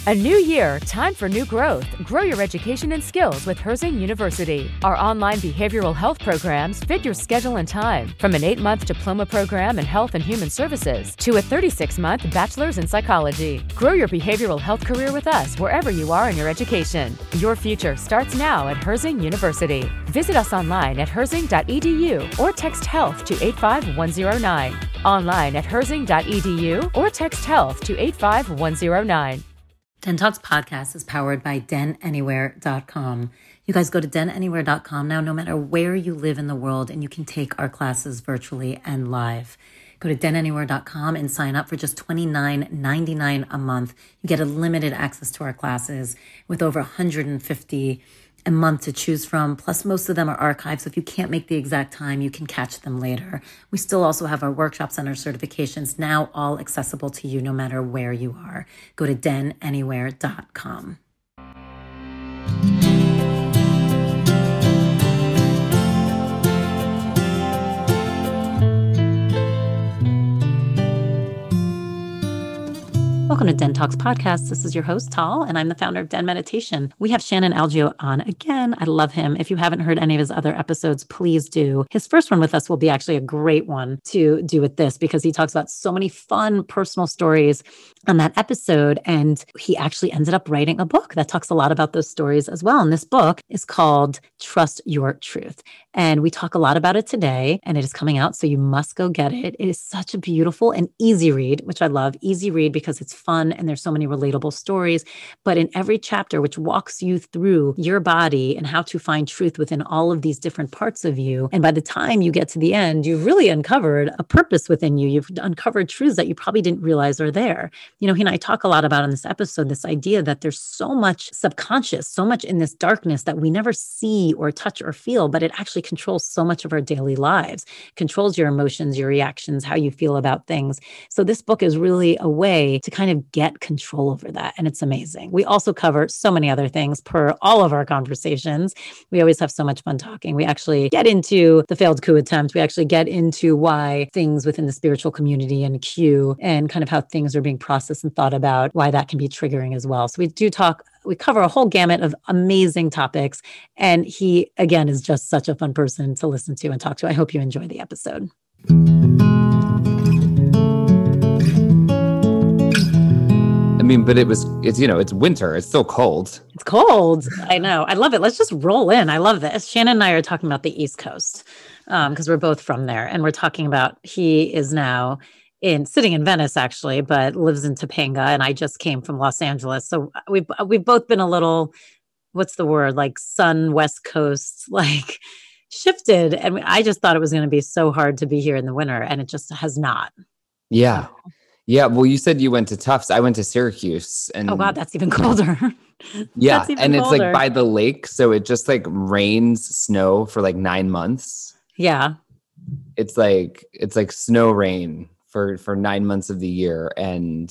A new year, time for new growth. Grow your education and skills with Herzing University. Our online behavioral health programs fit your schedule and time. From an 8-month diploma program in health and human services to a 36-month bachelor's in psychology. Grow your behavioral health career with us wherever you are in your education. Your future starts now at Herzing University. Visit us online at herzing.edu or text health to 85109. Online at herzing.edu or text health to 85109. Den Talks podcast is powered by denanywhere.com. You guys go to denanywhere.com now, no matter where you live in the world, and you can take our classes virtually and live. Go to denanywhere.com and sign up for just $29.99 a month. You get unlimited access to our classes with over 150 a month to choose from. Plus, most of them are archived, so if you can't make the exact time, you can catch them later. We still also have our workshops and our certifications, now all accessible to you no matter where you are. Go to denanywhere.com. Welcome to Den Talks podcast. This is your host, Tal, and I'm the founder of Den Meditation. We have Shannon Algeo on again. I love him. If you haven't heard any of his other episodes, please do. His first one with us will be actually a great one to do with this because he talks about so many fun personal stories on that episode. And he actually ended up writing a book that talks a lot about those stories as well. And this book is called Trust Your Truth. And we talk a lot about it today, and it is coming out, so you must go get it. It is such a beautiful and easy read, which I love. Easy read because it's fun and there's so many relatable stories. But in every chapter, which walks you through your body and how to find truth within all of these different parts of you. And by the time you get to the end, you've really uncovered a purpose within you. You've uncovered truths that you probably didn't realize are there. You know, he and I talk a lot about in this episode, this idea that there's so much subconscious, so much in this darkness that we never see or touch or feel, but it actually controls so much of our daily lives, controls your emotions, your reactions, how you feel about things. So this book is really a way to kind of get control over that. And it's amazing. We also cover so many other things per all of our conversations. We always have so much fun talking. We actually get into the failed coup attempt. We actually get into why things within the spiritual community and Q and kind of how things are being processed and thought about, why that can be triggering as well. So we cover a whole gamut of amazing topics. And he, again, is just such a fun person to listen to and talk to. I hope you enjoy the episode. I mean, but it's winter. It's still cold. It's cold. I know. I love it. Let's just roll in. I love this. Shannon and I are talking about the East Coast because we're both from there. And we're talking about, he is now sitting in Venice actually, but lives in Topanga. And I just came from Los Angeles. So we've both been a little, what's the word? Like sun, West Coast, like shifted. And I just thought it was going to be so hard to be here in the winter. And it just has not. Yeah. Yeah. Well, you said you went to Tufts. I went to Syracuse. And oh, God, that's even colder. Yeah. And it's like by the lake. So it just like rains snow for like 9 months. Yeah. It's like snow rain for 9 months of the year. And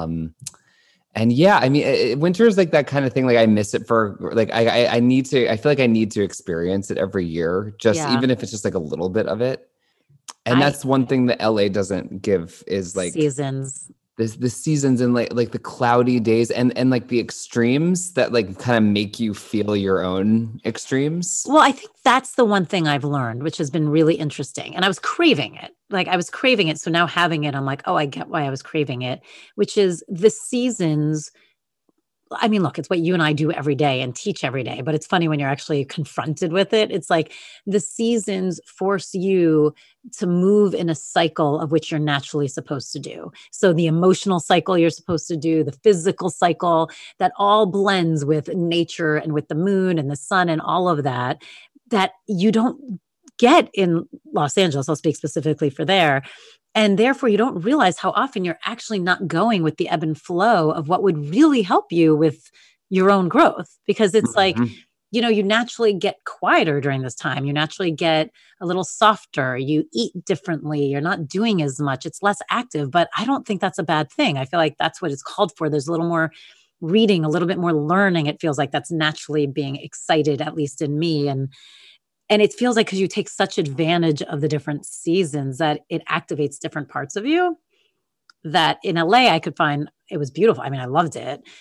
yeah, I mean, winter is like that kind of thing. Like I miss it for like, I feel like I need to experience it every year, even if it's just like a little bit of it. And that's one thing that LA doesn't give is like seasons. The seasons and like the cloudy days and like the extremes that like kind of make you feel your own extremes. Well, I think that's the one thing I've learned, which has been really interesting. And I was craving it. So now having it, I'm like, oh, I get why I was craving it, which is the seasons. I mean, look, it's what you and I do every day and teach every day, but it's funny when you're actually confronted with it. It's like the seasons force you to move in a cycle of which you're naturally supposed to do. So the emotional cycle you're supposed to do, the physical cycle, that all blends with nature and with the moon and the sun and all of that you don't get in Los Angeles. I'll speak specifically for there. And therefore, you don't realize how often you're actually not going with the ebb and flow of what would really help you with your own growth. Because it's like, you naturally get quieter during this time. You naturally get a little softer. You eat differently. You're not doing as much. It's less active. But I don't think that's a bad thing. I feel like that's what it's called for. There's a little more reading, a little bit more learning. It feels like that's naturally being excited, at least in me. And it feels like because you take such advantage of the different seasons that it activates different parts of you that in LA, I could find it was beautiful. I mean, I loved it.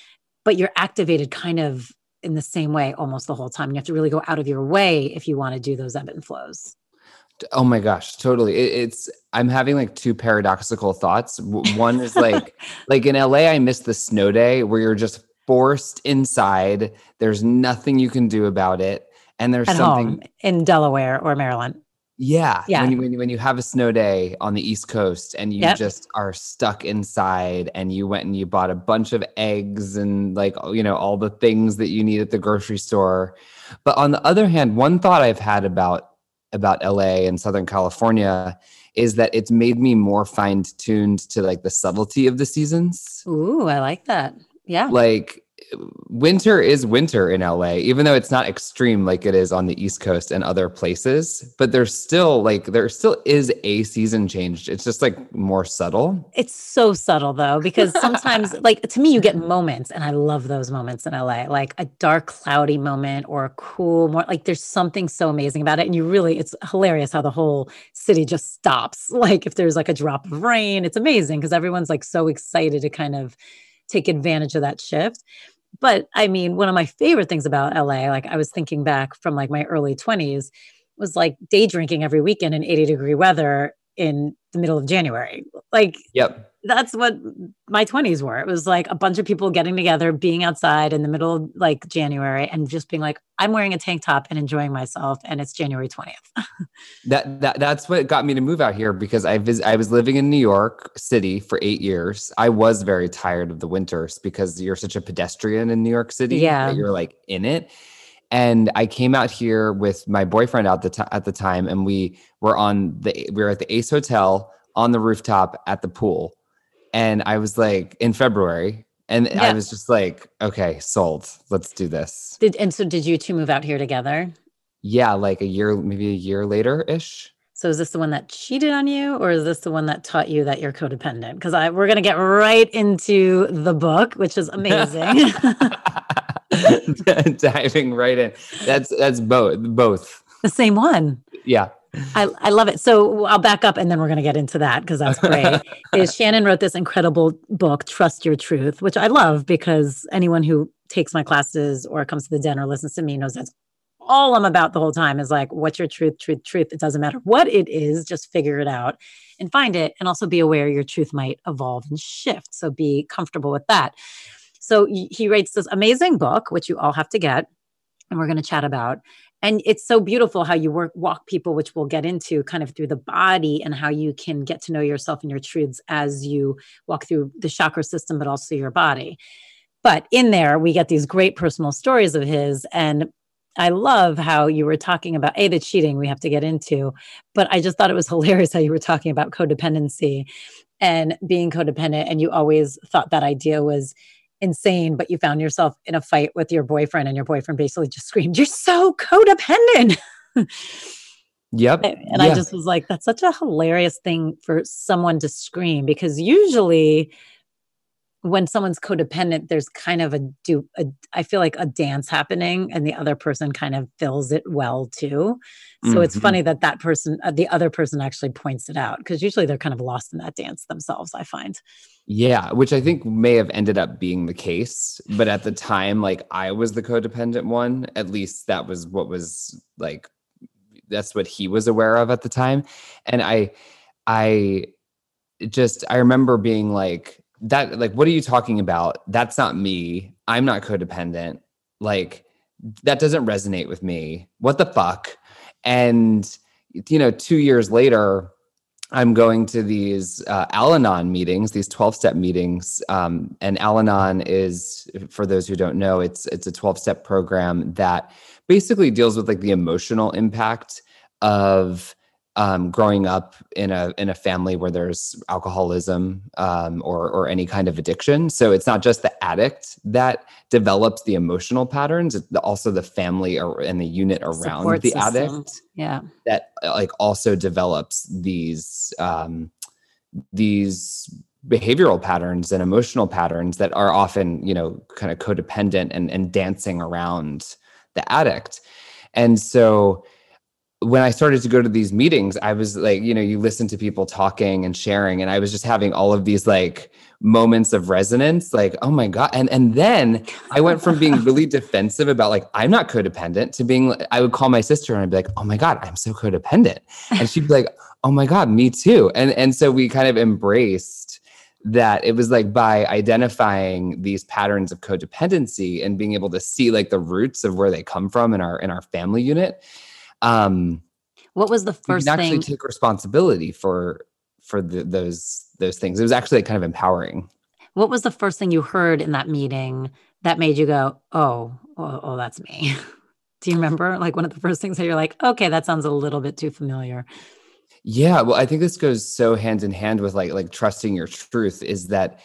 but you're activated kind of in the same way almost the whole time. You have to really go out of your way if you want to do those ebb and flows. Oh my gosh, totally. I'm having like two paradoxical thoughts. One is like in LA, I miss the snow day where you're just forced inside. There's nothing you can do about it. And there's At something home in Delaware or Maryland. Yeah. Yeah. When you have a snow day on the East Coast and you just are stuck inside and you went and you bought a bunch of eggs and like, all the things that you need at the grocery store. But on the other hand, one thought I've had about LA and Southern California is that it's made me more fine-tuned to like the subtlety of the seasons. Ooh, I like that. Yeah. Like winter is winter in LA, even though it's not extreme like it is on the East Coast and other places, but there still is a season change. It's just like more subtle. It's so subtle though, because sometimes like to me, you get moments and I love those moments in LA, like a dark, cloudy moment or a cool, more like there's something so amazing about it. And it's hilarious how the whole city just stops. Like if there's like a drop of rain, it's amazing because everyone's like so excited to kind of take advantage of that shift. But I mean, one of my favorite things about LA, like I was thinking back from like my early 20s, was like day drinking every weekend in 80-degree weather in the middle of January. Like, yep. That's what my 20s were. It was like a bunch of people getting together, being outside in the middle of like January and just being like, I'm wearing a tank top and enjoying myself. And it's January 20th. That's what got me to move out here because I was living in New York City for 8 years. I was very tired of the winters because you're such a pedestrian in New York City that you're like in it. And I came out here with my boyfriend at the time, and we were at the Ace Hotel on the rooftop at the pool. And I was like in February, and I was just like, okay, sold. Let's do this. Did you two move out here together? Yeah, like maybe a year later-ish. So is this the one that cheated on you, or is this the one that taught you that you're codependent? Because we're going to get right into the book, which is amazing. Diving right in. That's both. The same one. Yeah. I love it. So I'll back up and then we're going to get into that because that's great. Shannon wrote this incredible book, Trust Your Truth, which I love because anyone who takes my classes or comes to the den or listens to me knows that's all I'm about the whole time is like, what's your truth? It doesn't matter what it is, just figure it out and find it. And also be aware your truth might evolve and shift. So be comfortable with that. So he writes this amazing book, which you all have to get, and we're going to chat about. And it's so beautiful how you walk people, which we'll get into kind of through the body and how you can get to know yourself and your truths as you walk through the chakra system, but also your body. But in there, we get these great personal stories of his. And I love how you were talking about, the cheating we have to get into, but I just thought it was hilarious how you were talking about codependency and being codependent. And you always thought that idea was insane, but you found yourself in a fight with your boyfriend and your boyfriend basically just screamed, "You're so codependent." Yep. And I just was like, that's such a hilarious thing for someone to scream, because usually when someone's codependent, there's kind of I feel like a dance happening and the other person kind of fills it well too. So it's funny that person, the other person actually points it out, because usually they're kind of lost in that dance themselves, I find. Yeah, which I think may have ended up being the case. But at the time, like I was the codependent one, at least that was what was like, that's what he was aware of at the time. And I remember being like, that, like, what are you talking about? That's not me. I'm not codependent. Like, that doesn't resonate with me. What the fuck? And, 2 years later, I'm going to these Al-Anon meetings, these 12-step meetings. And Al-Anon is, for those who don't know, it's a 12-step program that basically deals with like the emotional impact of growing up in a family where there's alcoholism or any kind of addiction. So it's not just the addict that develops the emotional patterns; it's also the family and the unit around support the system. Addict. Yeah, that like also develops these behavioral patterns and emotional patterns that are often kind of codependent and dancing around the addict. And so when I started to go to these meetings, I was like, you listen to people talking and sharing, and I was just having all of these like moments of resonance, like, oh my God. And then I went from being really defensive about like, I'm not codependent, to being, I would call my sister and I'd be like, oh my God, I'm so codependent. And she'd be like, oh my God, me too. And so we kind of embraced that. It was like by identifying these patterns of codependency and being able to see like the roots of where they come from in our family unit. What was the first thing? Actually take responsibility for those things. It was actually kind of empowering. What was the first thing you heard in that meeting that made you go, oh, that's me? Do you remember like one of the first things that you're like, okay, that sounds a little bit too familiar? Yeah. Well, I think this goes so hand in hand with like trusting your truth, is that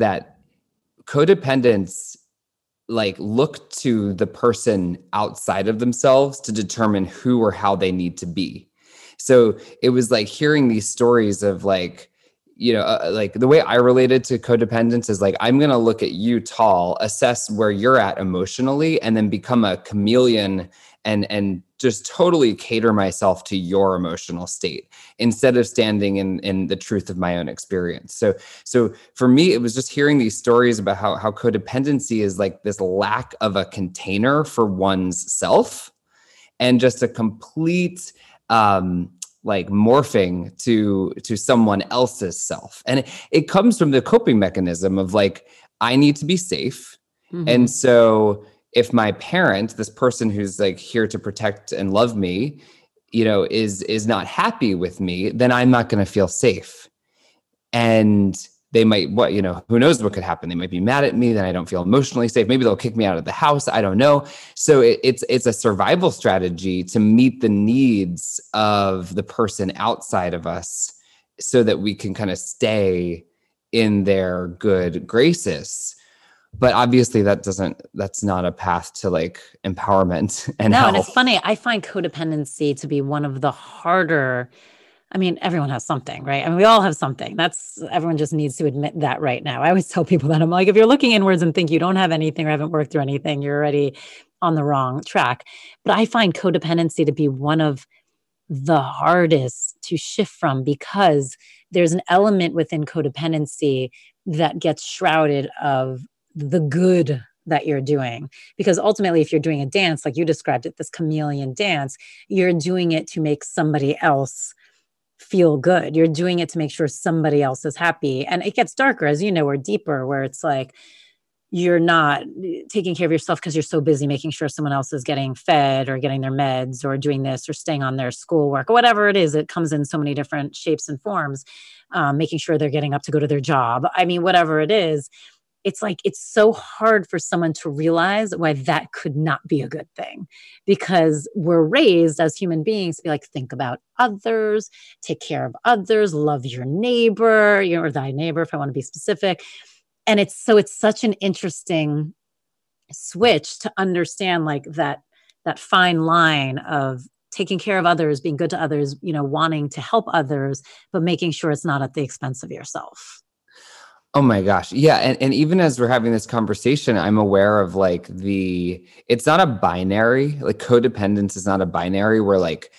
codependents like look to the person outside of themselves to determine who or how they need to be. So it was like hearing these stories of like, like the way I related to codependence is like, I'm going to look at you, Tal, assess where you're at emotionally, and then become a chameleon and just totally cater myself to your emotional state instead of standing in the truth of my own experience. So for me, it was just hearing these stories about how codependency is like this lack of a container for one's self, and just a complete like morphing to someone else's self. And it comes from the coping mechanism of like, I need to be safe. Mm-hmm. And so if my parent, this person who's like here to protect and love me, is not happy with me, then I'm not going to feel safe. And they might, who knows what could happen? They might be mad at me. Then I don't feel emotionally safe. Maybe they'll kick me out of the house. I don't know. So it's a survival strategy to meet the needs of the person outside of us so that we can kind of stay in their good graces. But obviously that's not a path to like empowerment and health. And it's funny. I find codependency to be one of the harder. I mean, everyone has something, right? I mean, we all have something. Everyone just needs to admit that right now. I always tell people that. I'm like, if you're looking inwards and think you don't have anything or haven't worked through anything, you're already on the wrong track. But I find codependency to be one of the hardest to shift from, because there's an element within codependency that gets shrouded of the good that you're doing. Because ultimately, if you're doing a dance, like you described it, this chameleon dance, you're doing it to make somebody else feel good. You're doing it to make sure somebody else is happy. And it gets darker, as you know, or deeper, where it's like, you're not taking care of yourself because you're so busy making sure someone else is getting fed or getting their meds or doing this or staying on their schoolwork or whatever it is. It comes in so many different shapes and forms, making sure they're getting up to go to their job. I mean, whatever it is, it's like, it's so hard for someone to realize why that could not be a good thing, because we're raised as human beings to be like, think about others, take care of others, love your neighbor, or thy neighbor, if I want to be specific. And it's such an interesting switch to understand like that fine line of taking care of others, being good to others, wanting to help others, but making sure it's not at the expense of yourself. Oh my gosh. Yeah. And even as we're having this conversation, I'm aware of like it's not a binary, like codependence is not a binary where like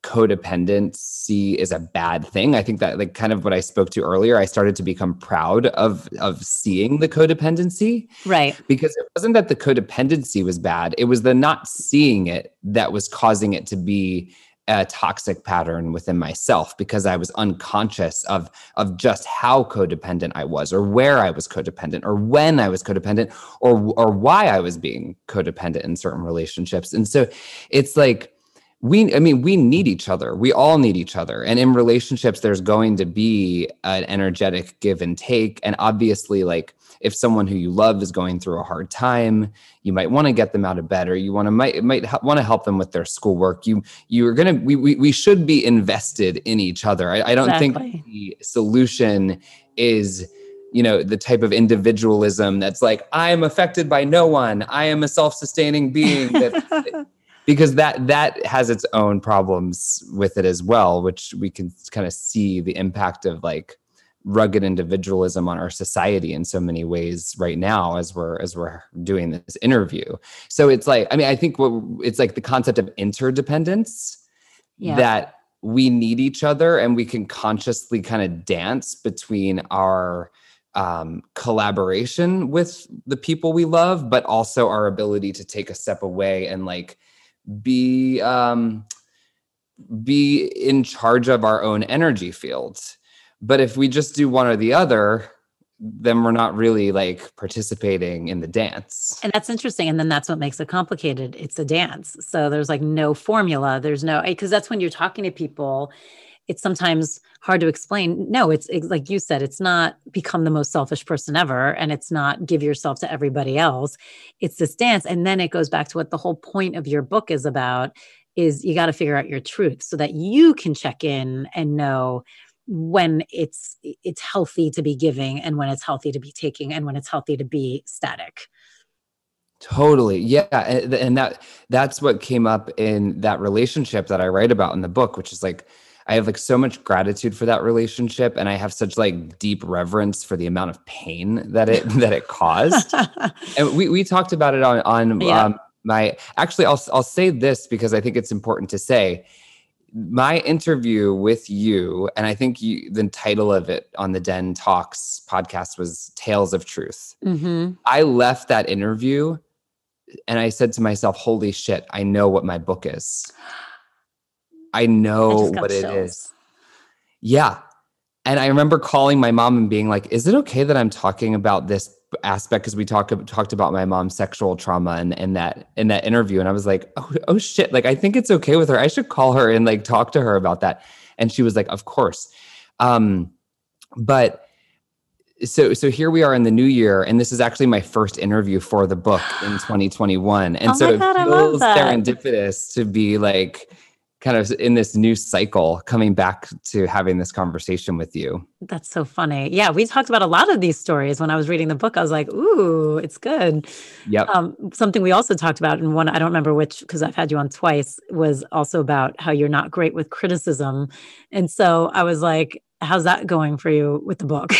codependency is a bad thing. I think that like kind of what I spoke to earlier, I started to become proud of seeing the codependency. Right. Because it wasn't that the codependency was bad. It was the not seeing it that was causing it to be a toxic pattern within myself, because I was unconscious of just how codependent I was, or where I was codependent, or when I was codependent, or why I was being codependent in certain relationships. And so it's like, we need each other. We all need each other. And in relationships, there's going to be an energetic give and take. And obviously, like if someone who you love is going through a hard time, you might want to get them out of bed, or you might want to help them with their schoolwork. We should be invested in each other. I don't think the solution is, the type of individualism that's like, I am affected by no one. I am a self-sustaining being that. Because that has its own problems with it as well, which we can kind of see the impact of like rugged individualism on our society in so many ways right now as we're doing this interview. So it's like, I think it's like the concept of interdependence that we need each other and we can consciously kind of dance between our collaboration with the people we love, but also our ability to take a step away and like be in charge of our own energy fields. But if we just do one or the other, then we're not really like participating in the dance. And that's interesting. And then that's what makes it complicated. It's a dance. So there's like no formula. There's no, because that's when you're talking to people, it's sometimes hard to explain. No, it's like you said, it's not become the most selfish person ever. And it's not give yourself to everybody else. It's this dance. And then it goes back to what the whole point of your book is about, is you got to figure out your truth so that you can check in and know when it's healthy to be giving and when it's healthy to be taking and when it's healthy to be static. Totally. Yeah. And that's what came up in that relationship that I write about in the book, which is like, I have like so much gratitude for that relationship. And I have such like deep reverence for the amount of pain that it caused. And we talked about it on actually, I'll say this because I think it's important to say. My interview with you, and I think the title of it on the Den Talks podcast was Tales of Truth. Mm-hmm. I left that interview and I said to myself, holy shit, I know what my book is. I know what it is. Yeah. And I remember calling my mom and being like, is it okay that I'm talking about this aspect? Because we talked about my mom's sexual trauma in that interview. And I was like, oh shit. Like, I think it's okay with her. I should call her and like talk to her about that. And she was like, of course. But so here we are in the new year. And this is actually my first interview for the book in 2021. And so it feels serendipitous to be like, kind of in this new cycle, coming back to having this conversation with you. That's so funny. Yeah, we talked about a lot of these stories. When I was reading the book, I was like, ooh, it's good. Yep. Something we also talked about in one, I don't remember which, because I've had you on twice, was also about how you're not great with criticism. And so I was like, how's that going for you with the book?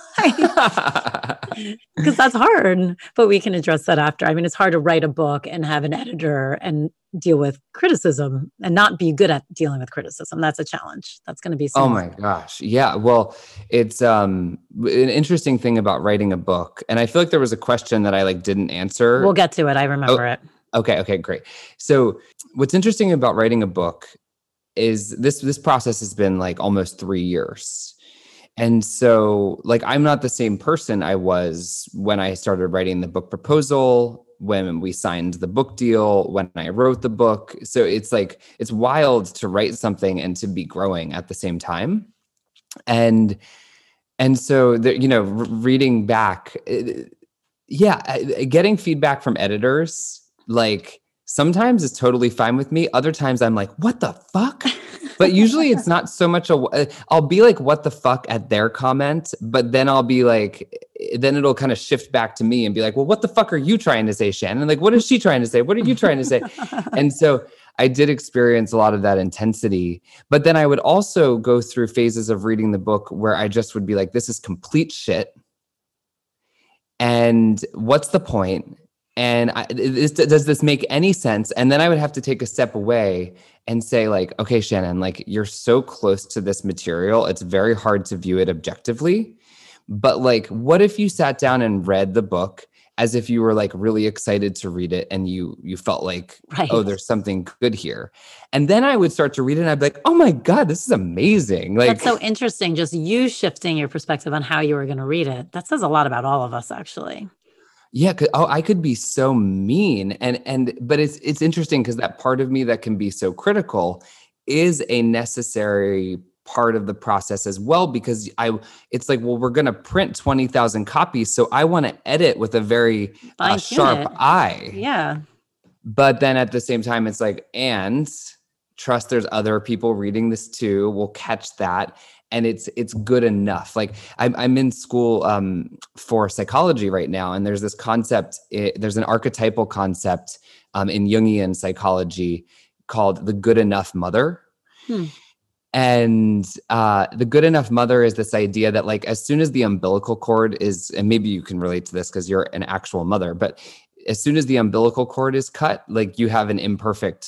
Because that's hard, but we can address that after. I mean, it's hard to write a book and have an editor and deal with criticism and not be good at dealing with criticism. That's a challenge. That's going to be Oh my gosh. Yeah. Well, it's an interesting thing about writing a book. And I feel like there was a question that I like didn't answer. We'll get to it. I remember it. Okay, great. So what's interesting about writing a book is this process has been like almost 3 years. And so like, I'm not the same person I was when I started writing the book proposal, when we signed the book deal, when I wrote the book. So it's like, it's wild to write something and to be growing at the same time. And so, reading back, getting feedback from editors, like sometimes is totally fine with me. Other times I'm like, what the fuck? But usually it's not so much I'll be like, what the fuck at their comment, but then I'll be like, then it'll kind of shift back to me and be like, well, what the fuck are you trying to say, Shannon? Like, what is she trying to say? What are you trying to say? And so I did experience a lot of that intensity, but then I would also go through phases of reading the book where I just would be like, this is complete shit. And what's the point? And does this make any sense? And then I would have to take a step away and say like, okay, Shannon, like you're so close to this material. It's very hard to view it objectively. But like, what if you sat down and read the book as if you were like really excited to read it and you felt like, oh, there's something good here. And then I would start to read it and I'd be like, oh my God, this is amazing. Like, that's so interesting. Just you shifting your perspective on how you were going to read it. That says a lot about all of us, actually. Yeah, I could be so mean, but it's interesting because that part of me that can be so critical is a necessary part of the process as well. Because it's like, well, we're going to print 20,000 copies, so I want to edit with a very sharp eye. Yeah, but then at the same time, it's like, and trust there's other people reading this too. We'll catch that. And it's good enough. Like I'm in school for psychology right now. And there's this concept, there's an archetypal concept in Jungian psychology called the good enough mother. And the good enough mother is this idea that like, as soon as the umbilical cord is, and maybe you can relate to this because you're an actual mother, but as soon as the umbilical cord is cut, like you have an imperfect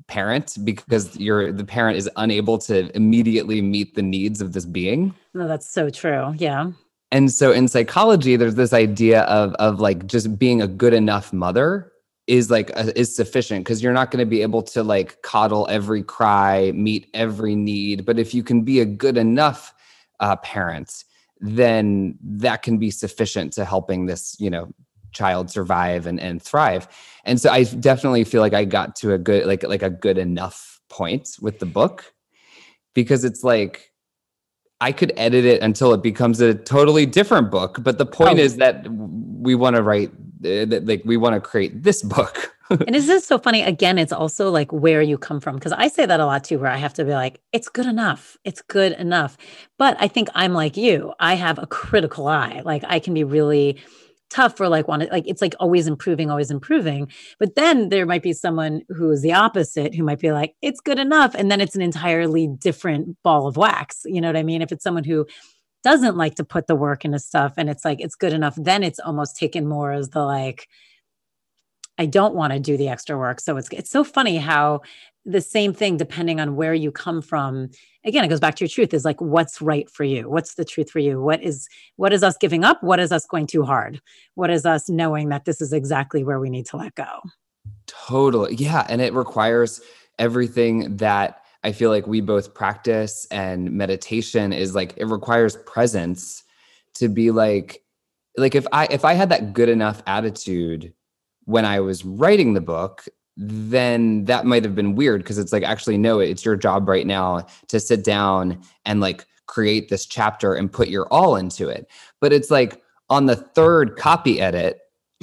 parent because the parent is unable to immediately meet the needs of this being. No, that's so true. Yeah. And so in psychology, there's this idea of like just being a good enough mother is sufficient, because you're not going to be able to like coddle every cry, meet every need. But if you can be a good enough parent, then that can be sufficient to helping this, child survive and thrive. And so I definitely feel like I got to a good, like a good enough point with the book, because it's like, I could edit it until it becomes a totally different book. But the point is that we want to write, we want to create this book. And is this so funny? Again, it's also like where you come from. Because I say that a lot too, where I have to be like, it's good enough. It's good enough. But I think I'm like you. I have a critical eye. Like I can be really tough for it's like always improving. But then there might be someone who is the opposite, who might be like, it's good enough. And then it's an entirely different ball of wax. You know what I mean? If it's someone who doesn't like to put the work into stuff and it's like, it's good enough, then it's almost taken more as the like, I don't want to do the extra work. So it's so funny how the same thing, depending on where you come from, again, it goes back to your truth, is like, what's right for you? What's the truth for you? What is us giving up? What is us going too hard? What is us knowing that this is exactly where we need to let go? Totally. Yeah. And it requires everything that I feel like we both practice, and meditation is like, it requires presence to be like if I had that good enough attitude when I was writing the book, then that might have been weird, because it's like, actually, no, it's your job right now to sit down and like create this chapter and put your all into it. But it's like on the third copy edit,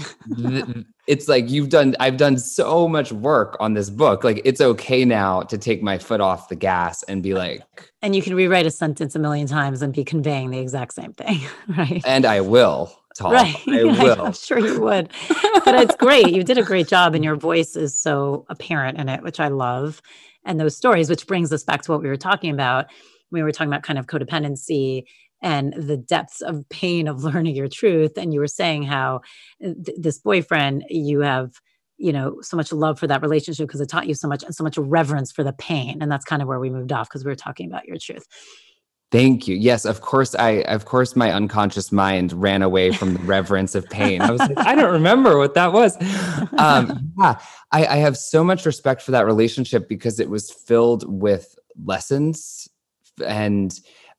it's like I've done so much work on this book. Like, it's okay now to take my foot off the gas and be like, and you can rewrite a sentence a million times and be conveying the exact same thing. Right. And I will. Tom. Right. I will. I'm sure you would. But it's great. You did a great job, and your voice is so apparent in it, which I love. And those stories, which brings us back to what we were talking about. We were talking about kind of codependency and the depths of pain of learning your truth. And you were saying how this boyfriend, you have, so much love for that relationship because it taught you so much, and so much reverence for the pain. And that's kind of where we moved off, because we were talking about your truth. Thank you. Yes, of course. My unconscious mind ran away from the reverence of pain. I was like, I don't remember what that was. Yeah, I have so much respect for that relationship, because it was filled with lessons, and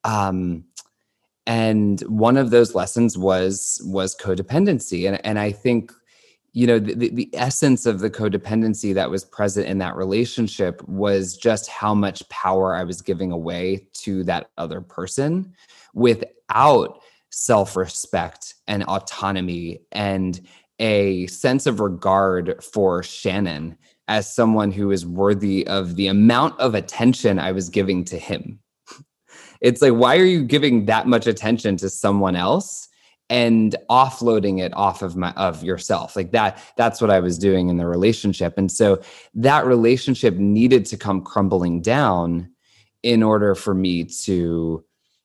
one of those lessons was codependency, and I think, the essence of the codependency that was present in that relationship was just how much power I was giving away to that other person without self-respect and autonomy and a sense of regard for Shannon as someone who is worthy of the amount of attention I was giving to him. It's like, why are you giving that much attention to someone else and offloading it off of yourself? Like that's what I was doing in the relationship. And so that relationship needed to come crumbling down in order for me to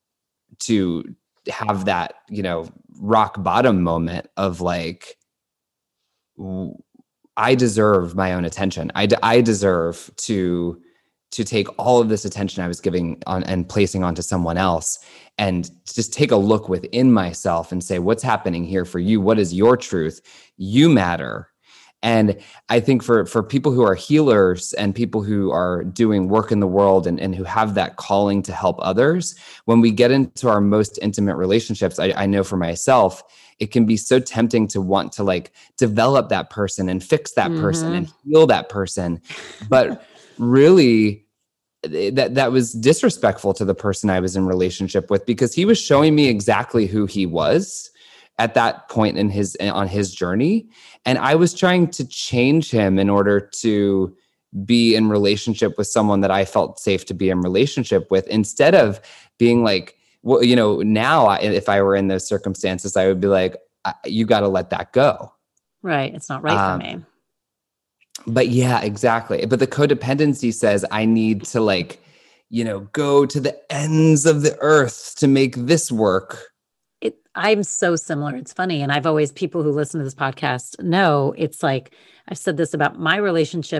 have that, rock bottom moment of like, I deserve my own attention. I deserve to take all of this attention I was giving on and placing onto someone else, and just take a look within myself and say, what's happening here for you? What is your truth? You matter. And I think for people who are healers and people who are doing work in the world and who have that calling to help others, when we get into our most intimate relationships, I know for myself, it can be so tempting to want to like develop that person and fix that person and heal that person. But really, that was disrespectful to the person I was in relationship with, because he was showing me exactly who he was at that point on his journey. And I was trying to change him in order to be in relationship with someone that I felt safe to be in relationship with, instead of being like, well, now if I were in those circumstances, I would be like, you got to let that go. Right. It's not right for me. But yeah, exactly. But the codependency says I need to go to the ends of the earth to make this work. I'm so similar. It's funny. And I've always, people who listen to this podcast know, it's like, I've said this about my relationship got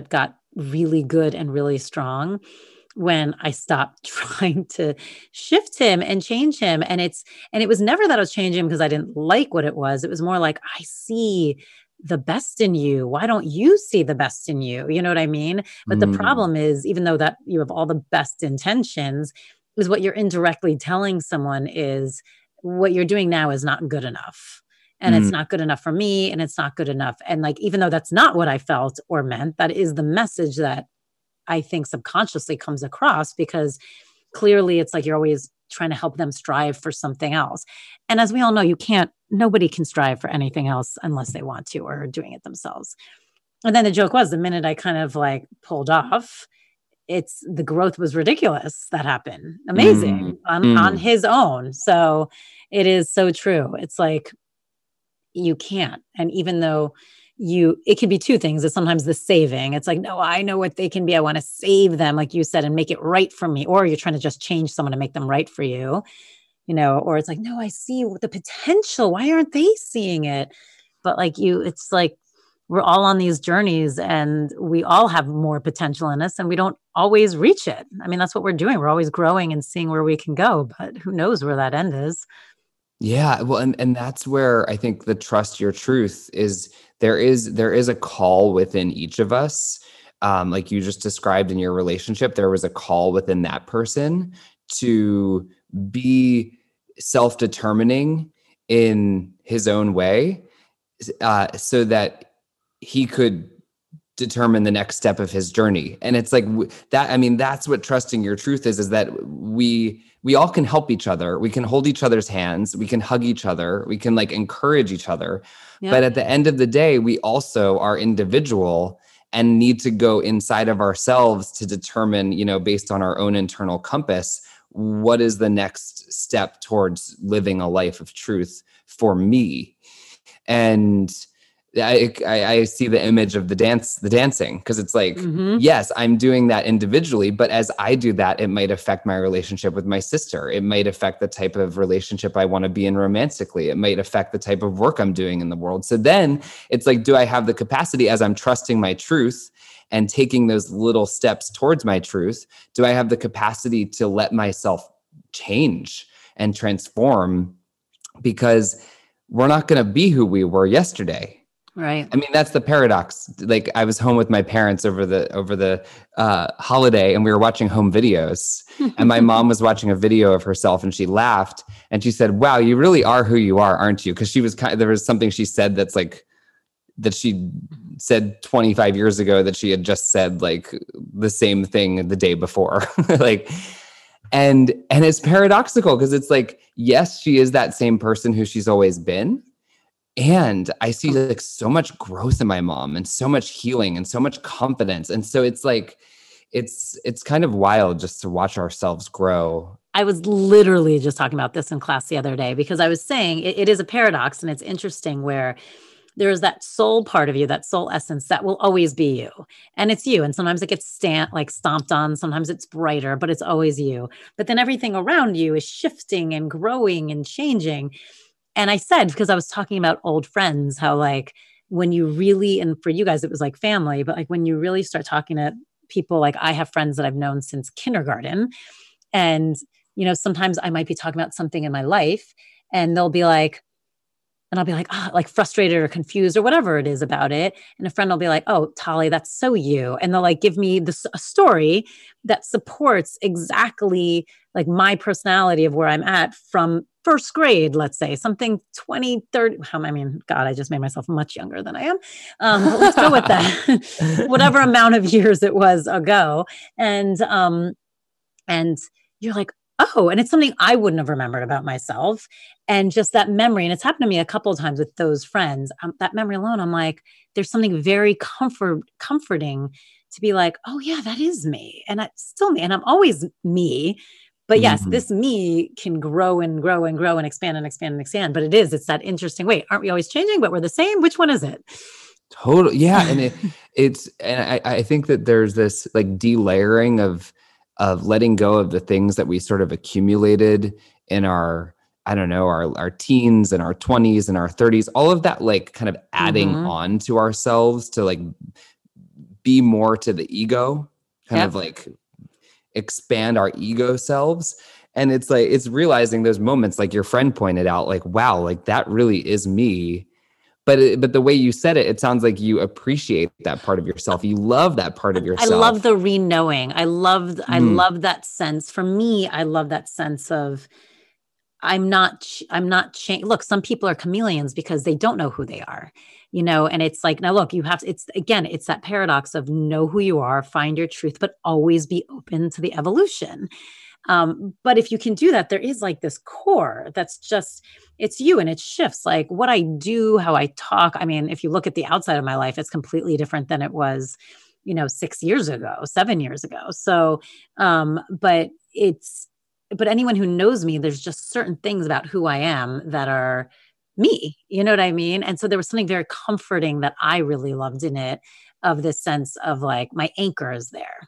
really good and really strong when I stopped trying to shift him and change him. And it was never that I was changing him because I didn't like what it was. It was more like, I see the best in you. Why don't you see the best in you? You know what I mean? But the problem is, even though that you have all the best intentions, is what you're indirectly telling someone is what you're doing now is not good enough. And it's not good enough for me. And it's not good enough. And like, even though that's not what I felt or meant, that is the message that I think subconsciously comes across, because clearly it's like you're always trying to help them strive for something else. And as we all know, nobody can strive for anything else unless they want to or are doing it themselves. And then the joke was, the minute I kind of like pulled off, the growth was ridiculous that happened. Amazing on his own. So it is so true. It's like, you can't. And even though it can be two things. It's sometimes the saving. It's like, no, I know what they can be. I want to save them, like you said, and make it right for me. Or you're trying to just change someone to make them right for you, or it's like, no, I see the potential. Why aren't they seeing it? But like it's like, we're all on these journeys and we all have more potential in us and we don't always reach it. I mean, that's what we're doing. We're always growing and seeing where we can go, but who knows where that end is. Yeah. Well, and that's where I think the trust your truth is. There is a call within each of us. Like you just described in your relationship, there was a call within that person to be self-determining in his own way, so that he could determine the next step of his journey. And it's like that. I mean, that's what trusting your truth is that we all can help each other. We can hold each other's hands. We can hug each other. We can like encourage each other. Yep. But at the end of the day, we also are individual and need to go inside of ourselves to determine, based on our own internal compass, what is the next step towards living a life of truth for me. And I see the image of the dancing, because it's like, yes, I'm doing that individually, but as I do that, it might affect my relationship with my sister. It might affect the type of relationship I want to be in romantically. It might affect the type of work I'm doing in the world. So then it's like, do I have the capacity, as I'm trusting my truth and taking those little steps towards my truth, do I have the capacity to let myself change and transform? Because we're not going to be who we were yesterday. Right. I mean, that's the paradox. Like, I was home with my parents over the holiday, and we were watching home videos. And my mom was watching a video of herself, and she laughed, and she said, "Wow, you really are who you are, aren't you?" Because there was something she said that's like that she said 25 years ago that she had just said like the same thing the day before, like. And it's paradoxical, because it's like, yes, she is that same person who she's always been. And I see like so much growth in my mom and so much healing and so much confidence. And so it's like, it's kind of wild just to watch ourselves grow. I was literally just talking about this in class the other day, because I was saying it is a paradox, and it's interesting where there is that soul part of you, that soul essence that will always be you. And it's you. And sometimes it gets stomped on. Sometimes it's brighter, but it's always you. But then everything around you is shifting and growing and changing. And I said, because I was talking about old friends, how like when you really, and for you guys, it was like family, but like when you really start talking to people, like I have friends that I've known since kindergarten. And, sometimes I might be talking about something in my life and they'll be like, and I'll be like, like frustrated or confused or whatever it is about it. And a friend will be like, "Oh, Tali, that's so you." And they'll like give me a story that supports exactly like my personality of where I'm at from first grade, let's say, something 20, 30. God, I just made myself much younger than I am. But let's go with that. Whatever amount of years it was ago. And you're like, oh, and it's something I wouldn't have remembered about myself. And just that memory, and it's happened to me a couple of times with those friends, that memory alone, I'm like, there's something very comforting to be like, oh yeah, that is me. And it's still me. And I'm always me. But yes, this me can grow and grow and grow and expand and expand and expand. But it's that interesting, wait, aren't we always changing, but we're the same? Which one is it? Totally. Yeah. And I think that there's this like delayering of letting go of the things that we sort of accumulated in our teens and our 20s and our 30s, all of that, like kind of adding on to ourselves to like be more to the ego, kind Yep. of like expand our ego selves. And it's like, it's realizing those moments, like your friend pointed out, like, wow, like that really is me. But the way you said it, it sounds like you appreciate that part of yourself. You love that part of I yourself. love the re-knowing. I love that sense. For me, I love that sense of I'm not look, some people are chameleons because they don't know who they are, and it's like, now look, it's that paradox of know who you are, find your truth, but always be open to the evolution. But if you can do that, there is like this core that's just, it's you, and it shifts like what I do, how I talk. I mean, if you look at the outside of my life, it's completely different than it was, 6 years ago, 7 years ago. So, but anyone who knows me, there's just certain things about who I am that are me, you know what I mean? And so there was something very comforting that I really loved in it, of this sense of like my anchor is there.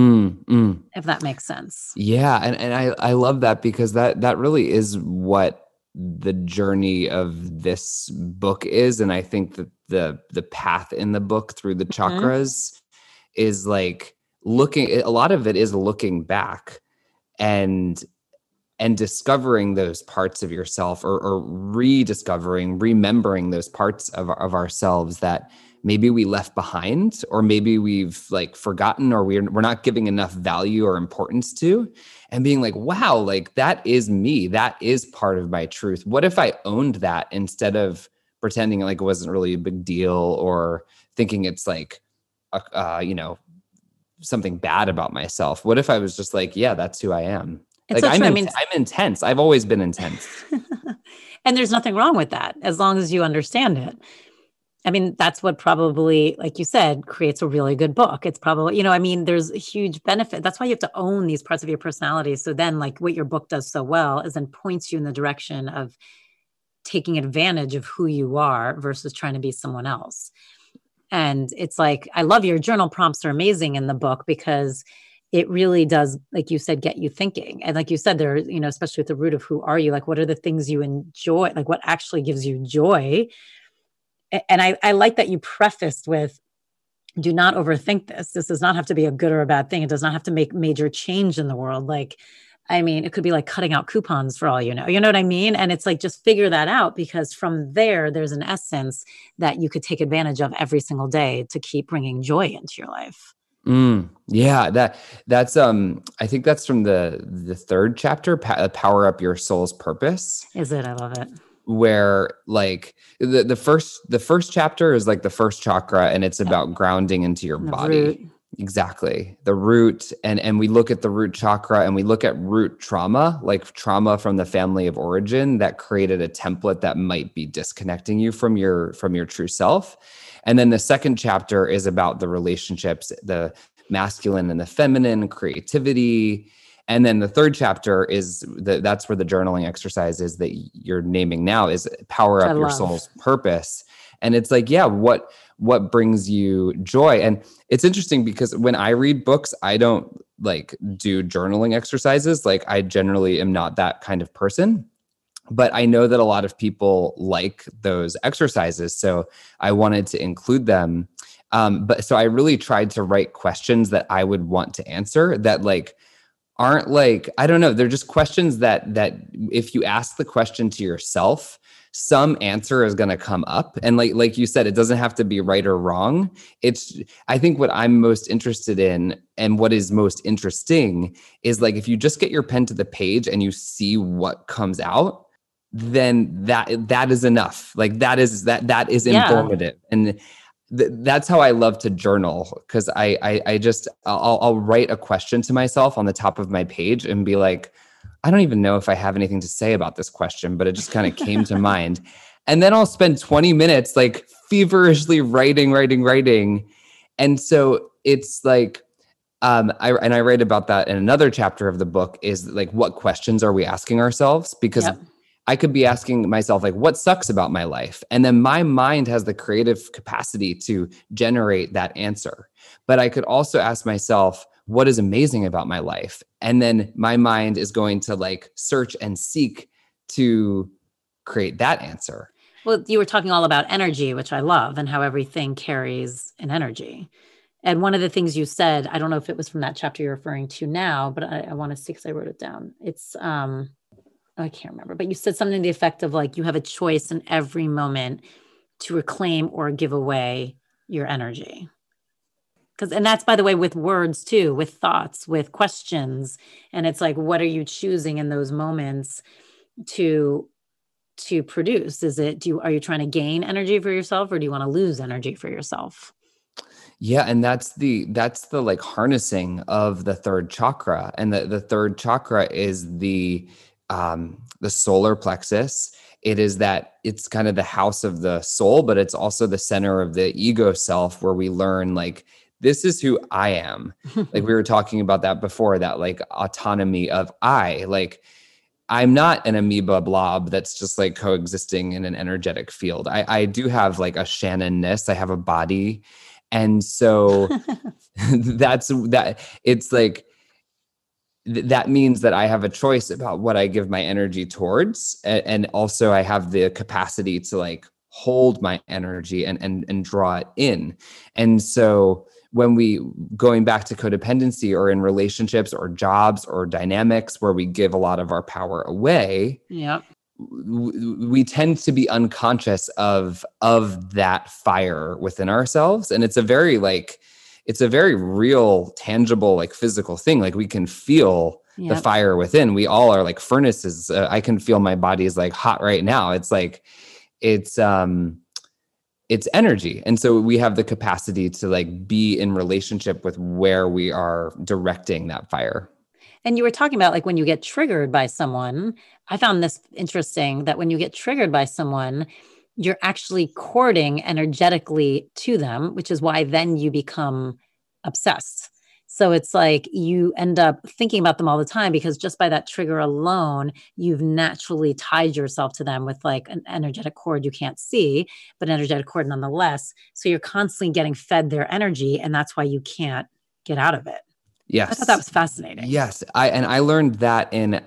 If that makes sense. Yeah. And I love that, because that really is what the journey of this book is. And I think that the path in the book through the chakras is like a lot of it is looking back and discovering those parts of yourself, or remembering those parts of ourselves that maybe we left behind, or maybe we've like forgotten, or we're not giving enough value or importance to, and being like, wow, like that is me. That is part of my truth. What if I owned that instead of pretending like it wasn't really a big deal, or thinking it's like, something bad about myself? What if I was just like, yeah, that's who I am. It's like so I'm true. I'm intense. I've always been intense. And there's nothing wrong with that as long as you understand it. I mean, that's what probably, like you said, creates a really good book. It's probably, there's a huge benefit. That's why you have to own these parts of your personality. So then like what your book does so well is then points you in the direction of taking advantage of who you are versus trying to be someone else. And it's like, I love your journal prompts are amazing in the book, because it really does, like you said, get you thinking. And like you said, there, especially with the root of who are you, like what are the things you enjoy, like what actually gives you joy. And I like that you prefaced with, do not overthink this. This does not have to be a good or a bad thing. It does not have to make major change in the world. Like, I mean, it could be like cutting out coupons for all you know what I mean? And it's like, just figure that out, because from there's an essence that you could take advantage of every single day to keep bringing joy into your life. Yeah, that's I think that's from the third chapter, Power Up Your Soul's Purpose. Is it? I love it. Where like the first chapter is like the first chakra, and it's about grounding into your body. Root. Exactly. The root. And we look at the root chakra, and we look at root trauma, like trauma from the family of origin that created a template that might be disconnecting you from your true self. And then the second chapter is about the relationships, the masculine and the feminine, creativity. And then the third chapter is that's where the journaling exercise is that you're naming now, is Power Up Your Soul's Purpose. And it's like, yeah, what brings you joy? And it's interesting because when I read books, I don't like do journaling exercises. Like I generally am not that kind of person. But I know that a lot of people like those exercises. So I wanted to include them. But so I really tried to write questions that I would want to answer that like aren't like, I don't know, they're just questions that if you ask the question to yourself, some answer is going to come up. And like you said, it doesn't have to be right or wrong. I think what I'm most interested in and what is most interesting is like, if you just get your pen to the page and you see what comes out, then that is enough. Like that is informative. And that's how I love to journal. Cause I'll write a question to myself on the top of my page and be like, I don't even know if I have anything to say about this question, but it just kind of came to mind. And then I'll spend 20 minutes like feverishly writing. And so it's like, I write about that in another chapter of the book, is like, what questions are we asking ourselves? Because I could be asking myself, like, what sucks about my life? And then my mind has the creative capacity to generate that answer. But I could also ask myself, what is amazing about my life? And then my mind is going to like search and seek to create that answer. Well, you were talking all about energy, which I love, and how everything carries an energy. And one of the things you said, I don't know if it was from that chapter you're referring to now, but I want to see because I wrote it down. It's, I can't remember, but you said something to the effect of like, you have a choice in every moment to reclaim or give away your energy. And that's, by the way, with words too, with thoughts, with questions. And it's like, what are you choosing in those moments to produce? Are you trying to gain energy for yourself, or do you want to lose energy for yourself? Yeah. And that's the like harnessing of the third chakra. And the third chakra is the solar plexus. It is that it's kind of the house of the soul, but it's also the center of the ego self, where we learn like, this is who I am. Like we were talking about that before, that like autonomy of like, I'm not an amoeba blob that's just like coexisting in an energetic field. I do have like a Shannon-ness. I have a body. And so it's like, that means that I have a choice about what I give my energy towards. And also I have the capacity to like hold my energy and draw it in. And so when we, going back to codependency or in relationships or jobs or dynamics where we give a lot of our power away, we tend to be unconscious of that fire within ourselves. And it's a very real, tangible, like physical thing. Like we can feel the fire within. We all are like furnaces. I can feel my body is like hot right now. It's like, it's energy. And so we have the capacity to like be in relationship with where we are directing that fire. And you were talking about like when you get triggered by someone, I found this interesting, that when you get triggered by someone, you're actually courting energetically to them, which is why then you become obsessed. So it's like you end up thinking about them all the time, because just by that trigger alone, you've naturally tied yourself to them with like an energetic cord you can't see, but an energetic cord nonetheless. So you're constantly getting fed their energy, and that's why you can't get out of it. Yes. I thought that was fascinating. Yes. I learned that in,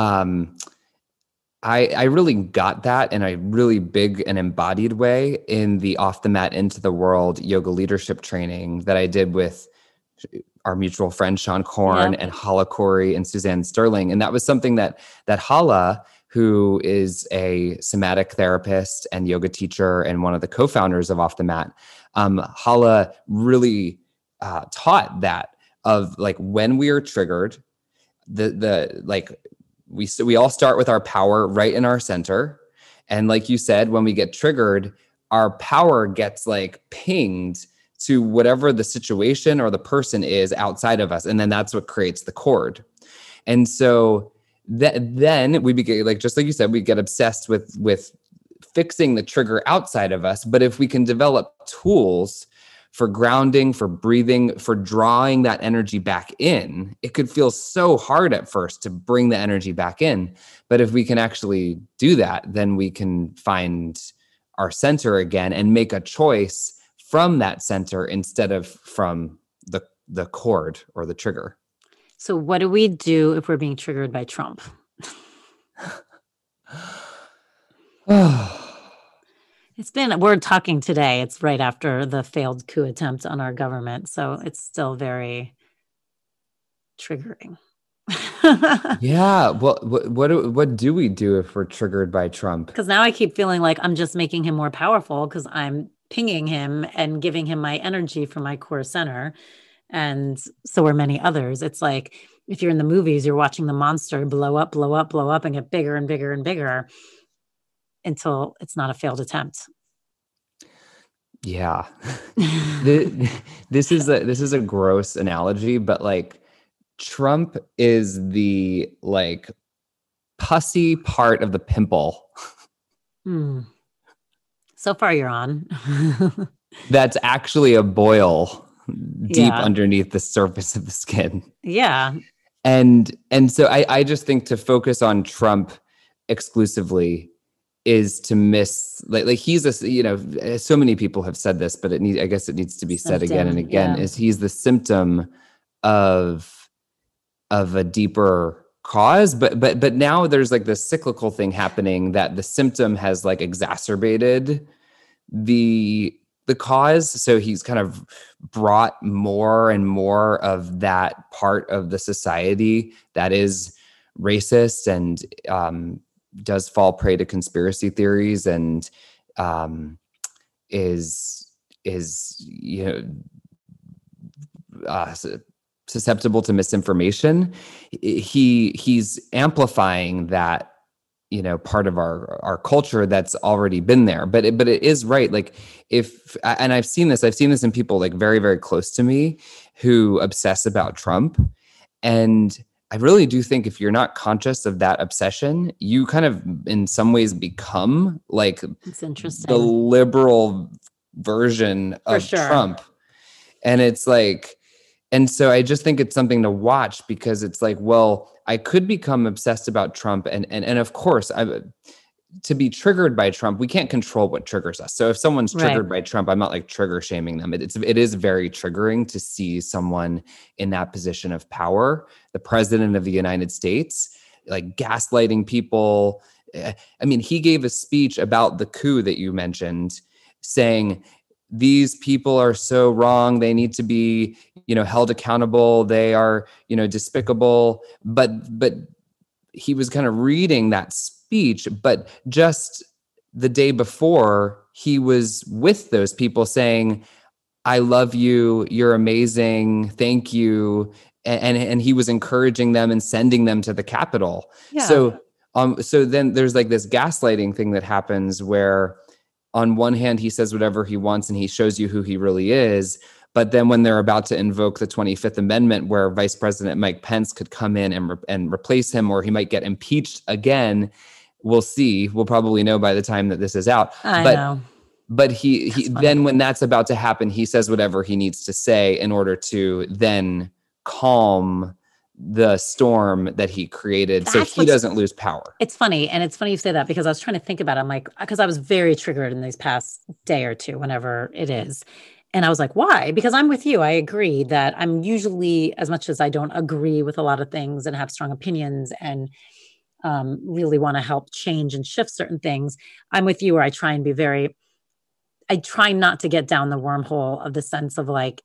I really got that in a really big and embodied way in the Off the Mat Into the World yoga leadership training that I did with our mutual friend, Sean Korn, and Hala Corey and Suzanne Sterling. And that was something that Hala, who is a somatic therapist and yoga teacher and one of the co-founders of Off the Mat, Hala really taught that, of like when we are triggered, we all start with our power right in our center. And like you said, when we get triggered, our power gets like pinged to whatever the situation or the person is outside of us. And then that's what creates the cord. And so then we begin, like, just like you said, we get obsessed with fixing the trigger outside of us. But if we can develop tools for grounding, for breathing, for drawing that energy back in, it could feel so hard at first to bring the energy back in. But if we can actually do that, then we can find our center again and make a choice from that center instead of from the cord or the trigger. So what do we do if we're being triggered by Trump? We're talking today. It's right after the failed coup attempt on our government. So it's still very triggering. Yeah. Well, what do we do if we're triggered by Trump? Because now I keep feeling like I'm just making him more powerful because I'm pinging him and giving him my energy from my core center. And so are many others. It's like, if you're in the movies, you're watching the monster blow up, blow up, blow up, and get bigger and bigger and bigger until it's not a failed attempt. Yeah. This is a gross analogy, but like Trump is the like pussy part of the pimple. So far you're on. That's actually a boil deep underneath the surface of the skin. Yeah. And so I just think to focus on Trump exclusively is to miss, like he's so many people have said this, but I guess it needs to be said again and again, is he's the symptom of a deeper cause. But now there's like this cyclical thing happening that the symptom has like exacerbated the the cause. So he's kind of brought more and more of that part of the society that is racist and does fall prey to conspiracy theories and is susceptible to misinformation. He's amplifying that part of our culture that's already been there. But it is right. Like and I've seen this in people like very, very close to me who obsess about Trump. And I really do think if you're not conscious of that obsession, you kind of in some ways become like it's interesting. the liberal version of Trump. And it's like, and so I just think it's something to watch because it's like, well, I could become obsessed about Trump. And of course, to be triggered by Trump, we can't control what triggers us. So if someone's triggered by Trump, I'm not like trigger shaming them. It is very triggering to see someone in that position of power, the president of the United States, like gaslighting people. I mean, he gave a speech about the coup that you mentioned saying, these people are so wrong. They need to be, held accountable. They are, despicable. But he was kind of reading that speech, but just the day before he was with those people saying, I love you. You're amazing. Thank you. And he was encouraging them and sending them to the Capitol. Yeah. So then there's like this gaslighting thing that happens where on one hand, he says whatever he wants and he shows you who he really is. But then when they're about to invoke the 25th Amendment, where Vice President Mike Pence could come in and replace him, or he might get impeached again, we'll see. We'll probably know by the time that this is out. I know. But he then when that's about to happen, he says whatever he needs to say in order to then calm the storm that he created. So he doesn't lose power. It's funny. And it's funny you say that because I was trying to think about it. I'm like, because I was very triggered in these past day or two, whenever it is. And I was like, why? Because I'm with you. I agree that I'm usually, as much as I don't agree with a lot of things and have strong opinions and really want to help change and shift certain things, I'm with you where I try not to get down the wormhole of the sense of like,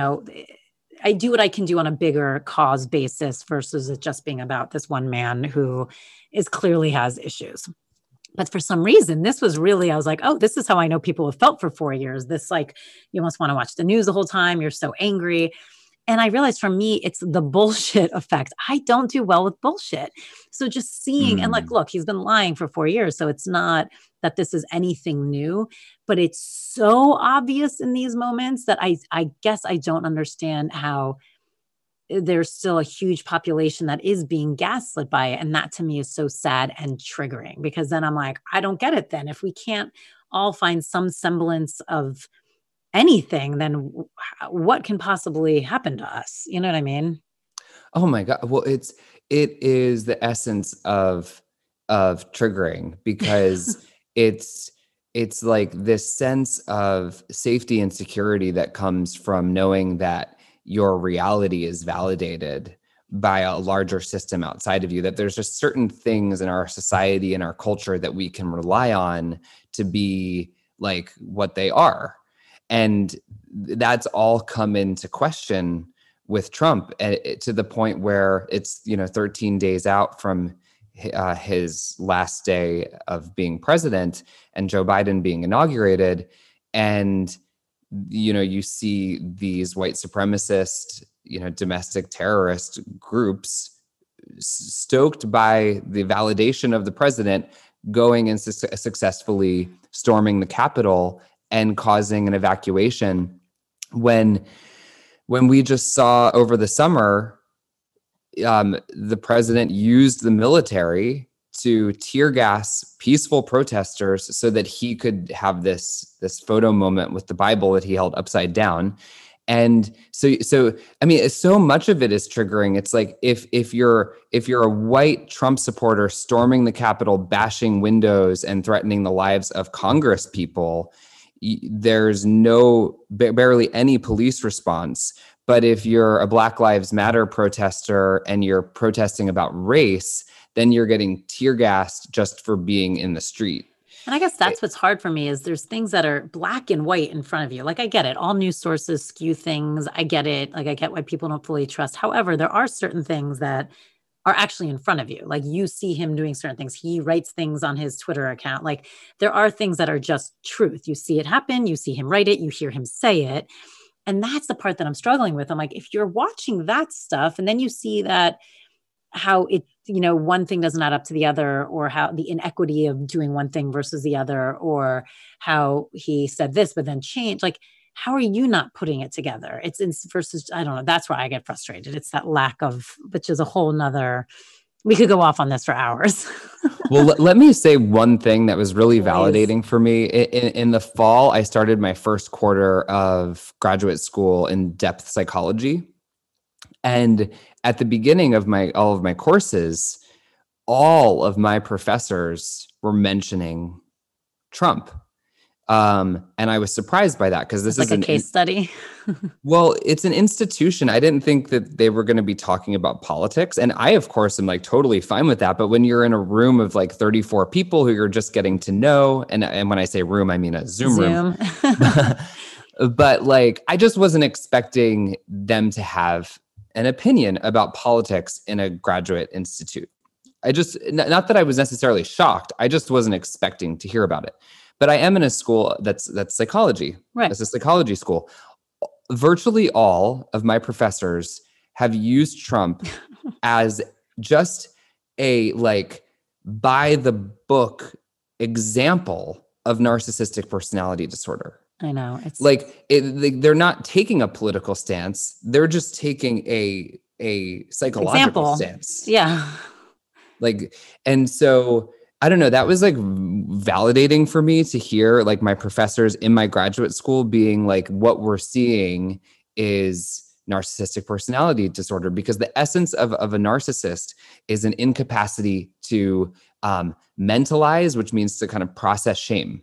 I do what I can do on a bigger cause basis versus it just being about this one man who clearly has issues. But for some reason, this was really, I was like, oh, this is how I know people have felt for 4 years. This like, you almost want to watch the news the whole time. You're so angry. And I realized for me, it's the bullshit effect. I don't do well with bullshit. So just seeing, and like, look, he's been lying for 4 years. So it's not that this is anything new, but it's so obvious in these moments that I guess I don't understand how there's still a huge population that is being gaslit by it. And that to me is so sad and triggering because then I'm like, I don't get it then. If we can't all find some semblance of anything, then what can possibly happen to us? You know what I mean? Oh my God. Well, it is the essence of triggering because it's like this sense of safety and security that comes from knowing that your reality is validated by a larger system outside of you, that there's just certain things in our society and our culture that we can rely on to be like what they are. And that's all come into question with Trump to the point where it's, 13 days out from his last day of being president and Joe Biden being inaugurated. And, you see these white supremacist, domestic terrorist groups stoked by the validation of the president going and successfully storming the Capitol and causing an evacuation when we just saw over the summer, the president used the military to tear gas peaceful protesters so that he could have this photo moment with the Bible that he held upside down. And so I mean, so much of it is triggering. It's like if you're a white Trump supporter storming the Capitol, bashing windows and threatening the lives of Congress people, there's barely any police response. But if you're a Black Lives Matter protester and you're protesting about race, then you're getting tear gassed just for being in the street. And I guess that's what's hard for me is there's things that are black and white in front of you. Like I get it. All news sources skew things. I get it. Like I get why people don't fully trust. However, there are certain things that are actually in front of you. Like you see him doing certain things. He writes things on his Twitter account. Like there are things that are just truth. You see it happen. You see him write it. You hear him say it. And that's the part that I'm struggling with. I'm like, if you're watching that stuff and then you see that how it, one thing doesn't add up to the other, or how the inequity of doing one thing versus the other, or how he said this, but then changed, like, how are you not putting it together? It's versus, I don't know. That's where I get frustrated. It's that lack of, which is a whole nother, we could go off on this for hours. Well, let me say one thing that was really validating for me. In the fall, I started my first quarter of graduate school in depth psychology. And at the beginning of all of my courses, all of my professors were mentioning Trump. And I was surprised by that because this is like a case study. Well, it's an institution. I didn't think that they were going to be talking about politics. And I, of course, am like totally fine with that. But when you're in a room of like 34 people who you're just getting to know, and when I say room, I mean a Zoom room. But like, I just wasn't expecting them to have an opinion about politics in a graduate institute. Not that I was necessarily shocked. I just wasn't expecting to hear about it. But I am in a school that's psychology. Right. It's a psychology school. Virtually all of my professors have used Trump as just a like by the book example of narcissistic personality disorder. I know. It's they're not taking a political stance. They're just taking a psychological stance. Yeah. And so I don't know, that was like validating for me to hear like my professors in my graduate school being like, what we're seeing is narcissistic personality disorder, because the essence of a narcissist is an incapacity to mentalize, which means to kind of process shame,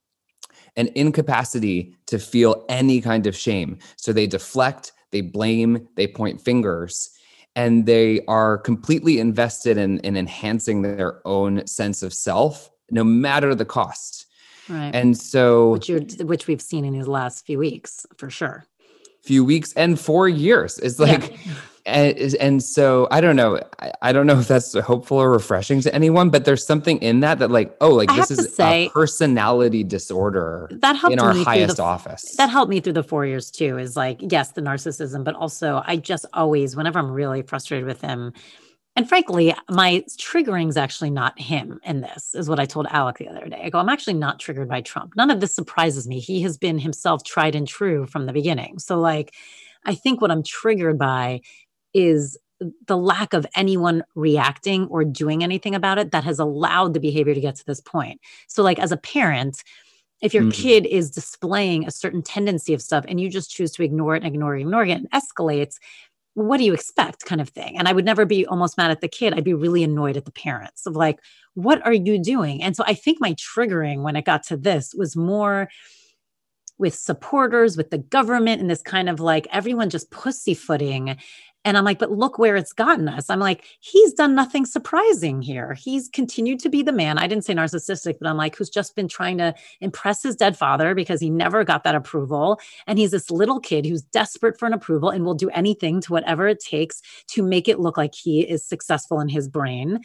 an incapacity to feel any kind of shame. So they deflect, they blame, they point fingers, and they are completely invested in enhancing their own sense of self, no matter the cost. Right. And so, which we've seen in these last few weeks, for sure. Few weeks and 4 years. It's like, and so I don't know. I don't know if that's hopeful or refreshing to anyone, but there's something in that like, oh, like this is a personality disorder that helped in our highest office. That helped me through the 4 years too, is like, yes, the narcissism, but also I just always, whenever I'm really frustrated with him, and frankly, my triggering is actually not him in this, is what I told Alec the other day. I go, I'm actually not triggered by Trump. None of this surprises me. He has been himself tried and true from the beginning. So like, I think what I'm triggered by is the lack of anyone reacting or doing anything about it that has allowed the behavior to get to this point. So like as a parent, if your kid is displaying a certain tendency of stuff and you just choose to ignore it, and it escalates, what do you expect kind of thing? And I would never be almost mad at the kid. I'd be really annoyed at the parents of like, what are you doing? And so I think my triggering when it got to this was more with supporters, with the government, and this kind of like everyone just pussyfooting. And I'm like, but look where it's gotten us. I'm like, he's done nothing surprising here. He's continued to be the man. I didn't say narcissistic, but I'm like, who's just been trying to impress his dead father because he never got that approval. And he's this little kid who's desperate for an approval and will do anything to whatever it takes to make it look like he is successful in his brain.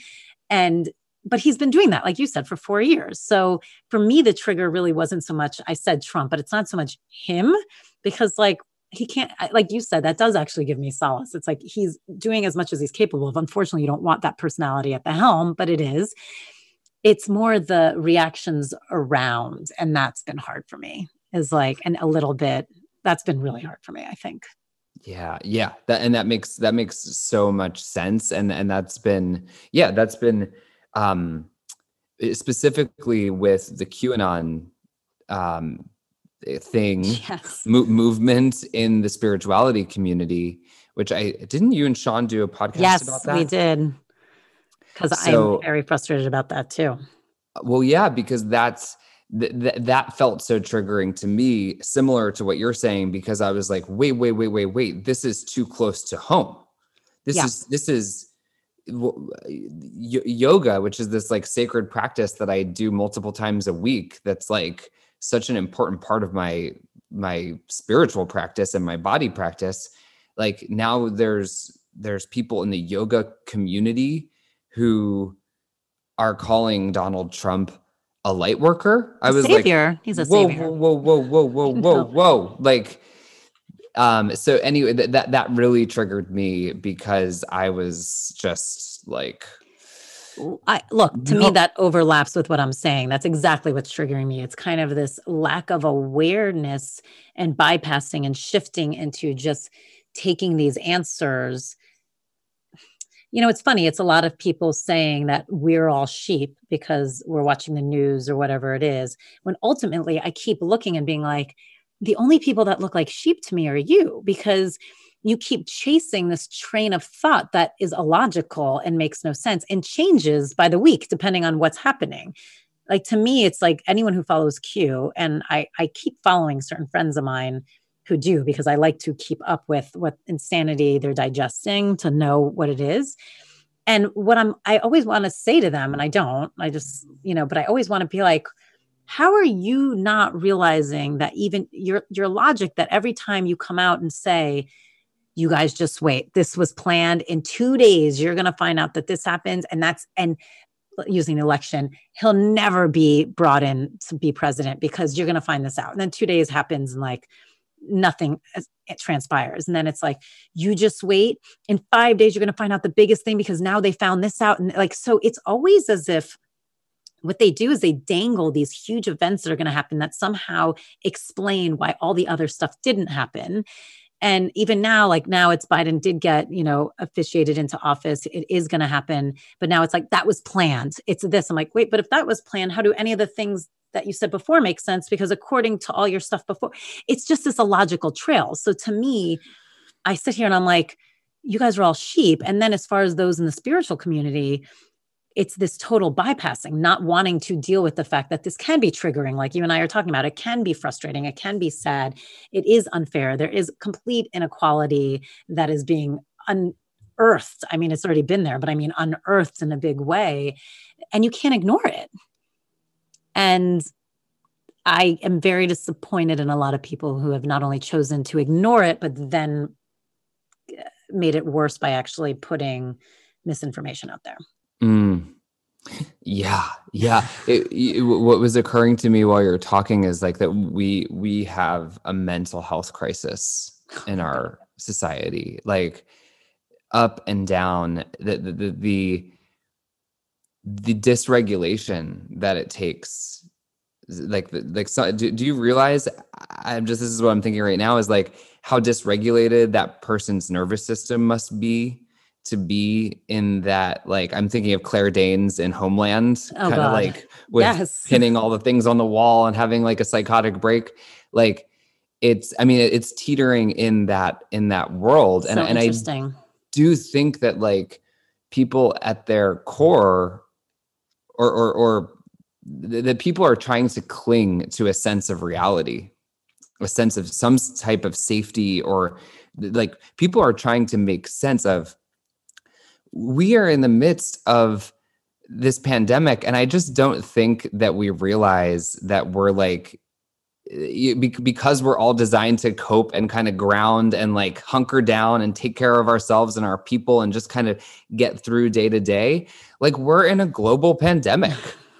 But he's been doing that, like you said, for 4 years. So for me, the trigger really wasn't so much, I said Trump, but it's not so much him, because like, he can't, like you said, that does actually give me solace. It's like he's doing as much as he's capable of. Unfortunately, you don't want that personality at the helm, but it is. It's more the reactions around. And that's been hard for me, is like, and a little bit, that's been really hard for me, I think. Yeah. That makes so much sense. And that's been specifically with the QAnon thing, movement in the spirituality community, which didn't you and Sean do a podcast about that? Yes, we did. Because I'm very frustrated about that too. Well, yeah, because that felt so triggering to me, similar to what you're saying, because I was like, wait, this is too close to home. This is yoga, which is this like sacred practice that I do multiple times a week, that's like such an important part of my spiritual practice and my body practice. Like now there's people in the yoga community who are calling Donald Trump a light worker. I was savior. Like, he's a whoa, savior. Whoa. Like, so anyway, that really triggered me because I was just like, to me, that overlaps with what I'm saying. That's exactly what's triggering me. It's kind of this lack of awareness and bypassing and shifting into just taking these answers. It's funny. It's a lot of people saying that we're all sheep because we're watching the news or whatever it is. When ultimately I keep looking and being like, the only people that look like sheep to me are you, because you keep chasing this train of thought that is illogical and makes no sense and changes by the week, depending on what's happening. Like, to me, it's like anyone who follows Q, and I keep following certain friends of mine who do, because I like to keep up with what insanity they're digesting to know what it is. And I always want to say to them, and I don't, but I always want to be like, how are you not realizing that even your logic, that every time you come out and say, you guys just wait, this was planned, in 2 days, you're going to find out that this happens. And using the election, he'll never be brought in to be president because you're going to find this out. And then 2 days happens and like nothing it transpires. And then it's like, you just wait, in 5 days, you're going to find out the biggest thing because now they found this out. And like, so it's always as if what they do is they dangle these huge events that are going to happen that somehow explain why all the other stuff didn't happen. And even now, like now it's Biden did get, officiated into office. It is going to happen. But now it's like, that was planned. It's this. I'm like, wait, but if that was planned, how do any of the things that you said before make sense? Because according to all your stuff before, it's just this illogical trail. So to me, I sit here and I'm like, you guys are all sheep. And then as far as those in the spiritual community, it's this total bypassing, not wanting to deal with the fact that this can be triggering, like you and I are talking about. It can be frustrating. It can be sad. It is unfair. There is complete inequality that is being unearthed. I mean, it's already been there, but I mean, unearthed in a big way. And you can't ignore it. And I am very disappointed in a lot of people who have not only chosen to ignore it, but then made it worse by actually putting misinformation out there. Yeah. What was occurring to me while you're talking is like that we have a mental health crisis in our society, like up and down, the dysregulation that it takes. So, do you realize, this is what I'm thinking right now, is like how dysregulated that person's nervous system must be to be in that. Like, I'm thinking of Claire Danes in Homeland, kind of like with pinning all the things on the wall and having like a psychotic break. Like it's teetering in that world. So and I do think that like people at their core or that people are trying to cling to a sense of reality, a sense of some type of safety, or like people are trying to make sense of, we are in the midst of this pandemic. And I just don't think that we realize that we're like, because we're all designed to cope and kind of ground and like hunker down and take care of ourselves and our people and just kind of get through day to day. Like, we're in a global pandemic.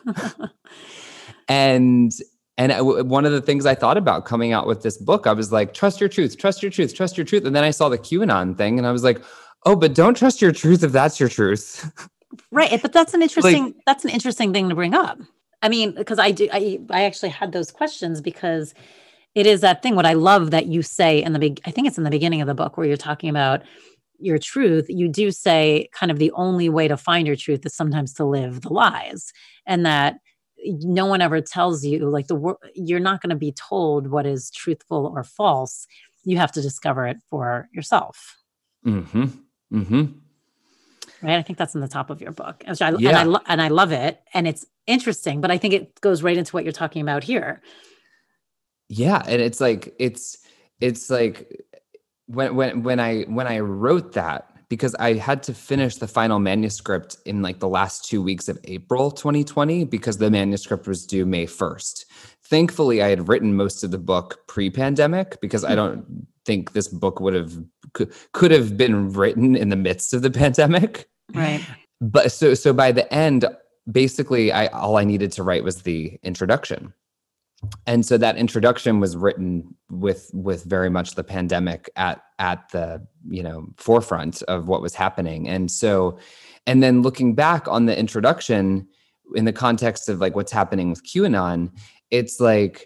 And one of the things I thought about coming out with this book, I was like, trust your truth, trust your truth, trust your truth. And then I saw the QAnon thing and I was like, oh, but don't trust your truth if that's your truth. Right. But that's an interesting, thing to bring up. I mean, because I actually had those questions because it is that thing. What I love that you say I think it's in the beginning of the book where you're talking about your truth. You do say kind of the only way to find your truth is sometimes to live the lies, and that no one ever tells you, like, you're not going to be told what is truthful or false. You have to discover it for yourself. Mm-hmm. Mm-hmm. Right. I think that's in the top of your book. And I love it. And it's interesting, but I think it goes right into what you're talking about here. Yeah. And it's like when I wrote that, because I had to finish the final manuscript in like the last 2 weeks of April 2020 because the manuscript was due May 1st. Thankfully, I had written most of the book pre-pandemic because I don't think this book could have been written in the midst of the pandemic. Right. But so by the end, basically, all I needed to write was the introduction. And so that introduction was written with very much the pandemic at the, forefront of what was happening. And then looking back on the introduction in the context of like what's happening with QAnon, it's like,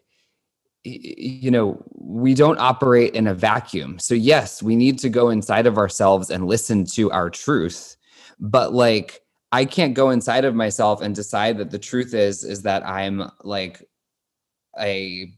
we don't operate in a vacuum. So yes, we need to go inside of ourselves and listen to our truth. But like, I can't go inside of myself and decide that the truth is that I'm like a,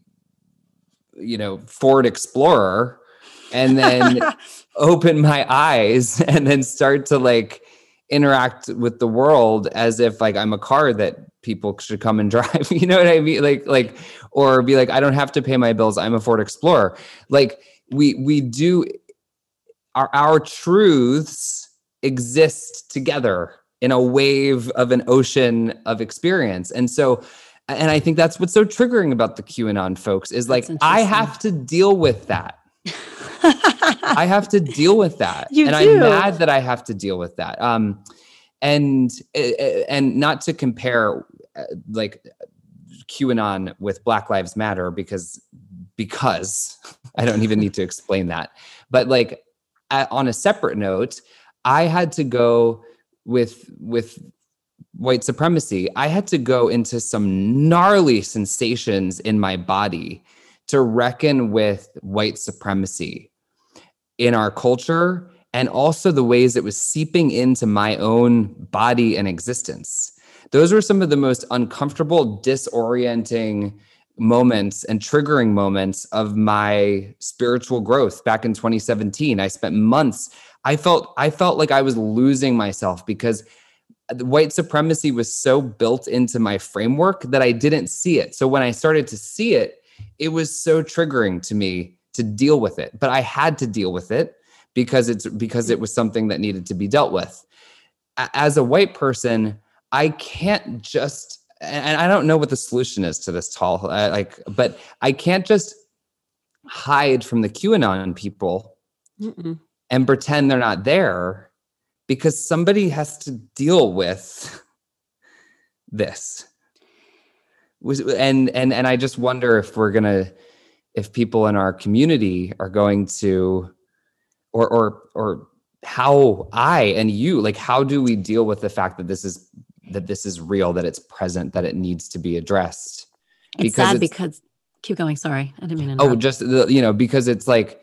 Ford Explorer and then open my eyes and then start to like interact with the world as if like I'm a car that people should come and drive. You know what I mean? Like, or be like, I don't have to pay my bills. I'm a Ford Explorer. Like we do our truths exist together in a wave of an ocean of experience. And I think that's what's so triggering about the QAnon folks is like, I have to deal with that. I have to deal with that. I'm mad that I have to deal with that. And not to compare like QAnon with Black Lives Matter because I don't even need to explain that. But like on a separate note, I had to go with white supremacy. I had to go into some gnarly sensations in my body to reckon with white supremacy in our culture and also the ways it was seeping into my own body and existence. Those were some of the most uncomfortable, disorienting moments and triggering moments of my spiritual growth back in 2017. I spent months. I felt like I was losing myself because white supremacy was so built into my framework that I didn't see it. So when I started to see it, it was so triggering to me to deal with it. But I had to deal with it because it was something that needed to be dealt with. As a white person, I can't just, and I don't know what the solution is to this, Tal, but I can't just hide from the QAnon people and pretend they're not there, because somebody has to deal with this. And I just wonder if people in our community are going to, or how I and you, like, how do we deal with the fact that this is real, that it's present, that it needs to be addressed? It's sad because keep going. Sorry. I didn't mean to interrupt. Because it's like,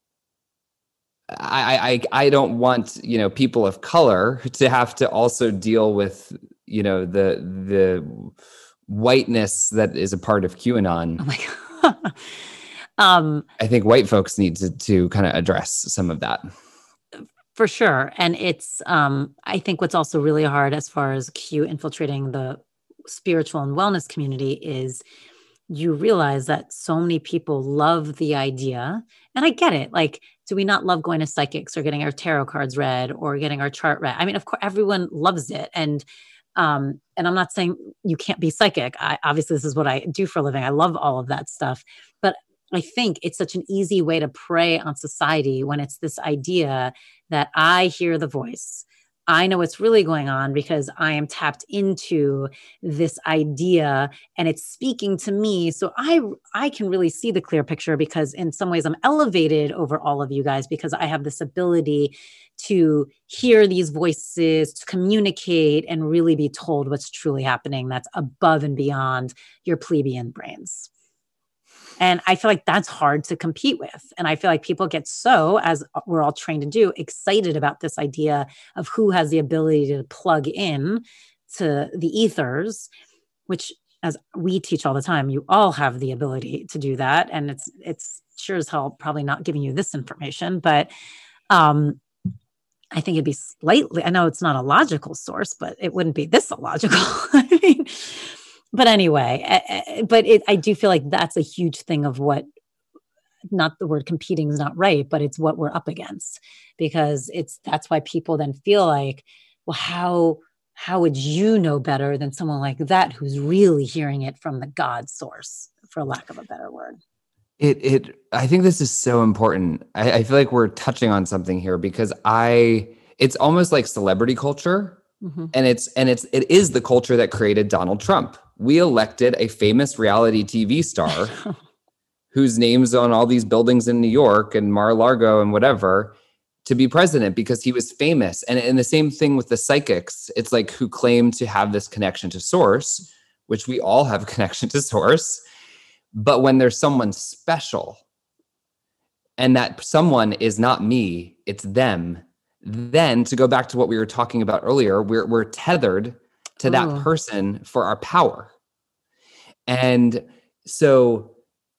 I don't want, people of color to have to also deal with, the whiteness that is a part of QAnon. Oh my God. I think white folks need to kind of address some of that. For sure. And it's, I think what's also really hard as far as Q infiltrating the spiritual and wellness community is you realize that so many people love the idea. And I get it. Like, do we not love going to psychics or getting our tarot cards read or getting our chart read? I mean, of course, everyone loves it. And I'm not saying you can't be psychic. Obviously, this is what I do for a living. I love all of that stuff. But I think it's such an easy way to prey on society when it's this idea that I hear the voice. I know what's really going on because I am tapped into this idea and it's speaking to me. So I can really see the clear picture because in some ways I'm elevated over all of you guys because I have this ability to hear these voices, to communicate and really be told what's truly happening. That's above and beyond your plebeian brains. And I feel like that's hard to compete with. And I feel like people get so, as we're all trained to do, excited about this idea of who has the ability to plug in to the ethers, which as we teach all the time, you all have the ability to do that. And it's sure as hell probably not giving you this information, but I think it'd be slightly, I know it's not a logical source, but it wouldn't be this illogical. I mean, but anyway, I do feel like that's a huge thing of what not the word competing is not right, but it's what we're up against, because that's why people then feel like, well, how would you know better than someone like that who's really hearing it from the God source, for lack of a better word? I think this is so important. I feel like we're touching on something here because it's almost like celebrity culture. Mm-hmm. And it is the culture that created Donald Trump. We elected a famous reality TV star whose name's on all these buildings in New York and Mar-a-Lago and whatever to be president because he was famous. And the same thing with the psychics. It's like who claim to have this connection to source, which we all have a connection to source. But when there's someone special and that someone is not me, it's them, then to go back to what we were talking about earlier, we're tethered to that person for our power. And so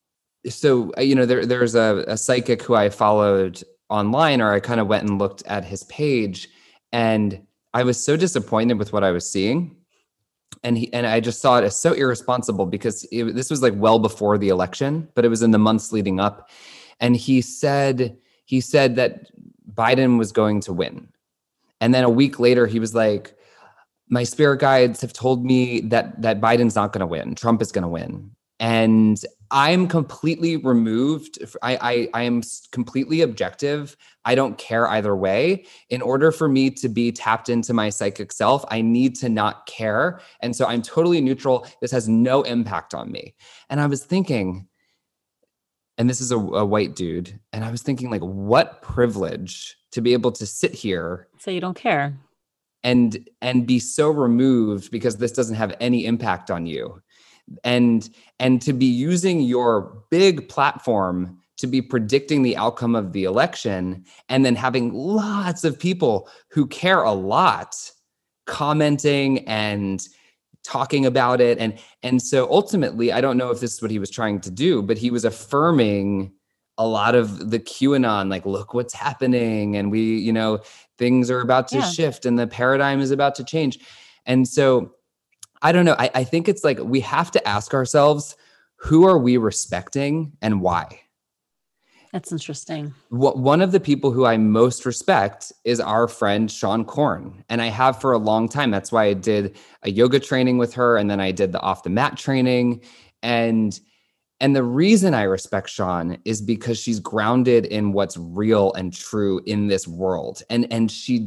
there's a psychic who I followed online, or I kind of went and looked at his page, and I was so disappointed with what I was seeing. And I just saw it as so irresponsible because this was like well before the election, but it was in the months leading up. And he said that Biden was going to win. And then a week later, he was like, my spirit guides have told me that Biden's not going to win. Trump is going to win. And I'm completely removed. I am completely objective. I don't care either way. In order for me to be tapped into my psychic self, I need to not care. And so I'm totally neutral. This has no impact on me. And I was thinking, and this is a white dude, and I was thinking, like, what privilege to be able to sit here. So you don't care. And be so removed because this doesn't have any impact on you. And to be using your big platform to be predicting the outcome of the election, and then having lots of people who care a lot commenting and talking about it. And so ultimately, I don't know if this is what he was trying to do, but he was affirming a lot of the QAnon, like, look what's happening. And we, things are about to shift and the paradigm is about to change. And so I don't know. I think it's like we have to ask ourselves, who are we respecting and why? That's interesting. One of the people who I most respect is our friend Seane Corn. And I have for a long time. That's why I did a yoga training with her. And then I did the off the mat training. And the reason I respect Seane is because she's grounded in what's real and true in this world. And she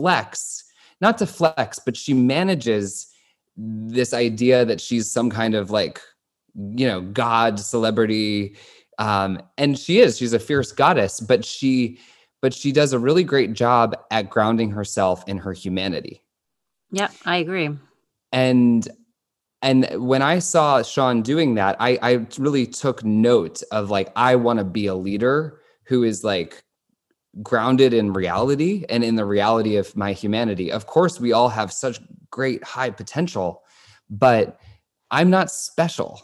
not deflects, but she manages this idea that she's some kind of like, God celebrity. And she's a fierce goddess, but she does a really great job at grounding herself in her humanity. Yeah, I agree. And when I saw Seane doing that, I really took note of, like, I want to be a leader who is like grounded in reality and in the reality of my humanity. Of course, we all have such great high potential, but I'm not special.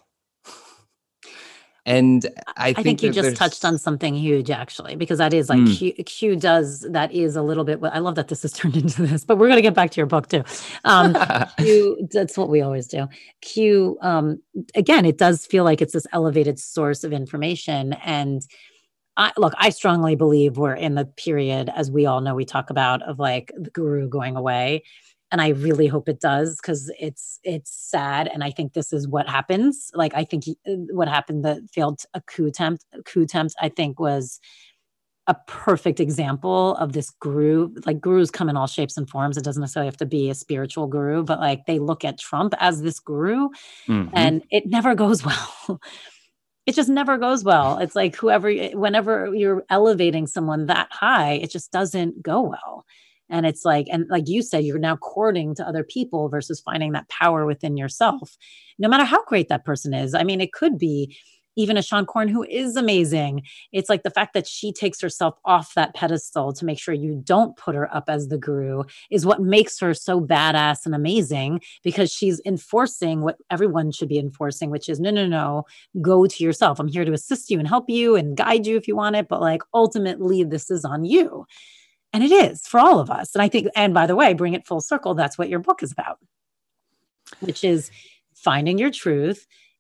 And I think you just touched on something huge, actually, because that is like Q does, that is a little bit, I love that this has turned into this, but we're going to get back to your book too. Q, that's what we always do. Q, again, it does feel like it's this elevated source of information. And I strongly believe we're in the period, as we all know, we talk about, of like the guru going away. And I really hope it does, because it's sad. And I think this is what happens. Like, I think what happened, that failed a coup attempt, I think, was a perfect example of this guru. Like, gurus come in all shapes and forms. It doesn't necessarily have to be a spiritual guru, but like they look at Trump as this guru, and it never goes well. It just never goes well. It's like whenever you're elevating someone that high, it just doesn't go well. And it's like, and like you said, you're now courting to other people versus finding that power within yourself, no matter how great that person is. I mean, it could be even a Seane Corn who is amazing. It's like the fact that she takes herself off that pedestal to make sure you don't put her up as the guru is what makes her so badass and amazing, because she's enforcing what everyone should be enforcing, which is no, go to yourself. I'm here to assist you and help you and guide you if you want it. But like, ultimately, this is on you. And it is for all of us. And I think, and by the way, bring it full circle, that's what your book is about, which is finding your truth,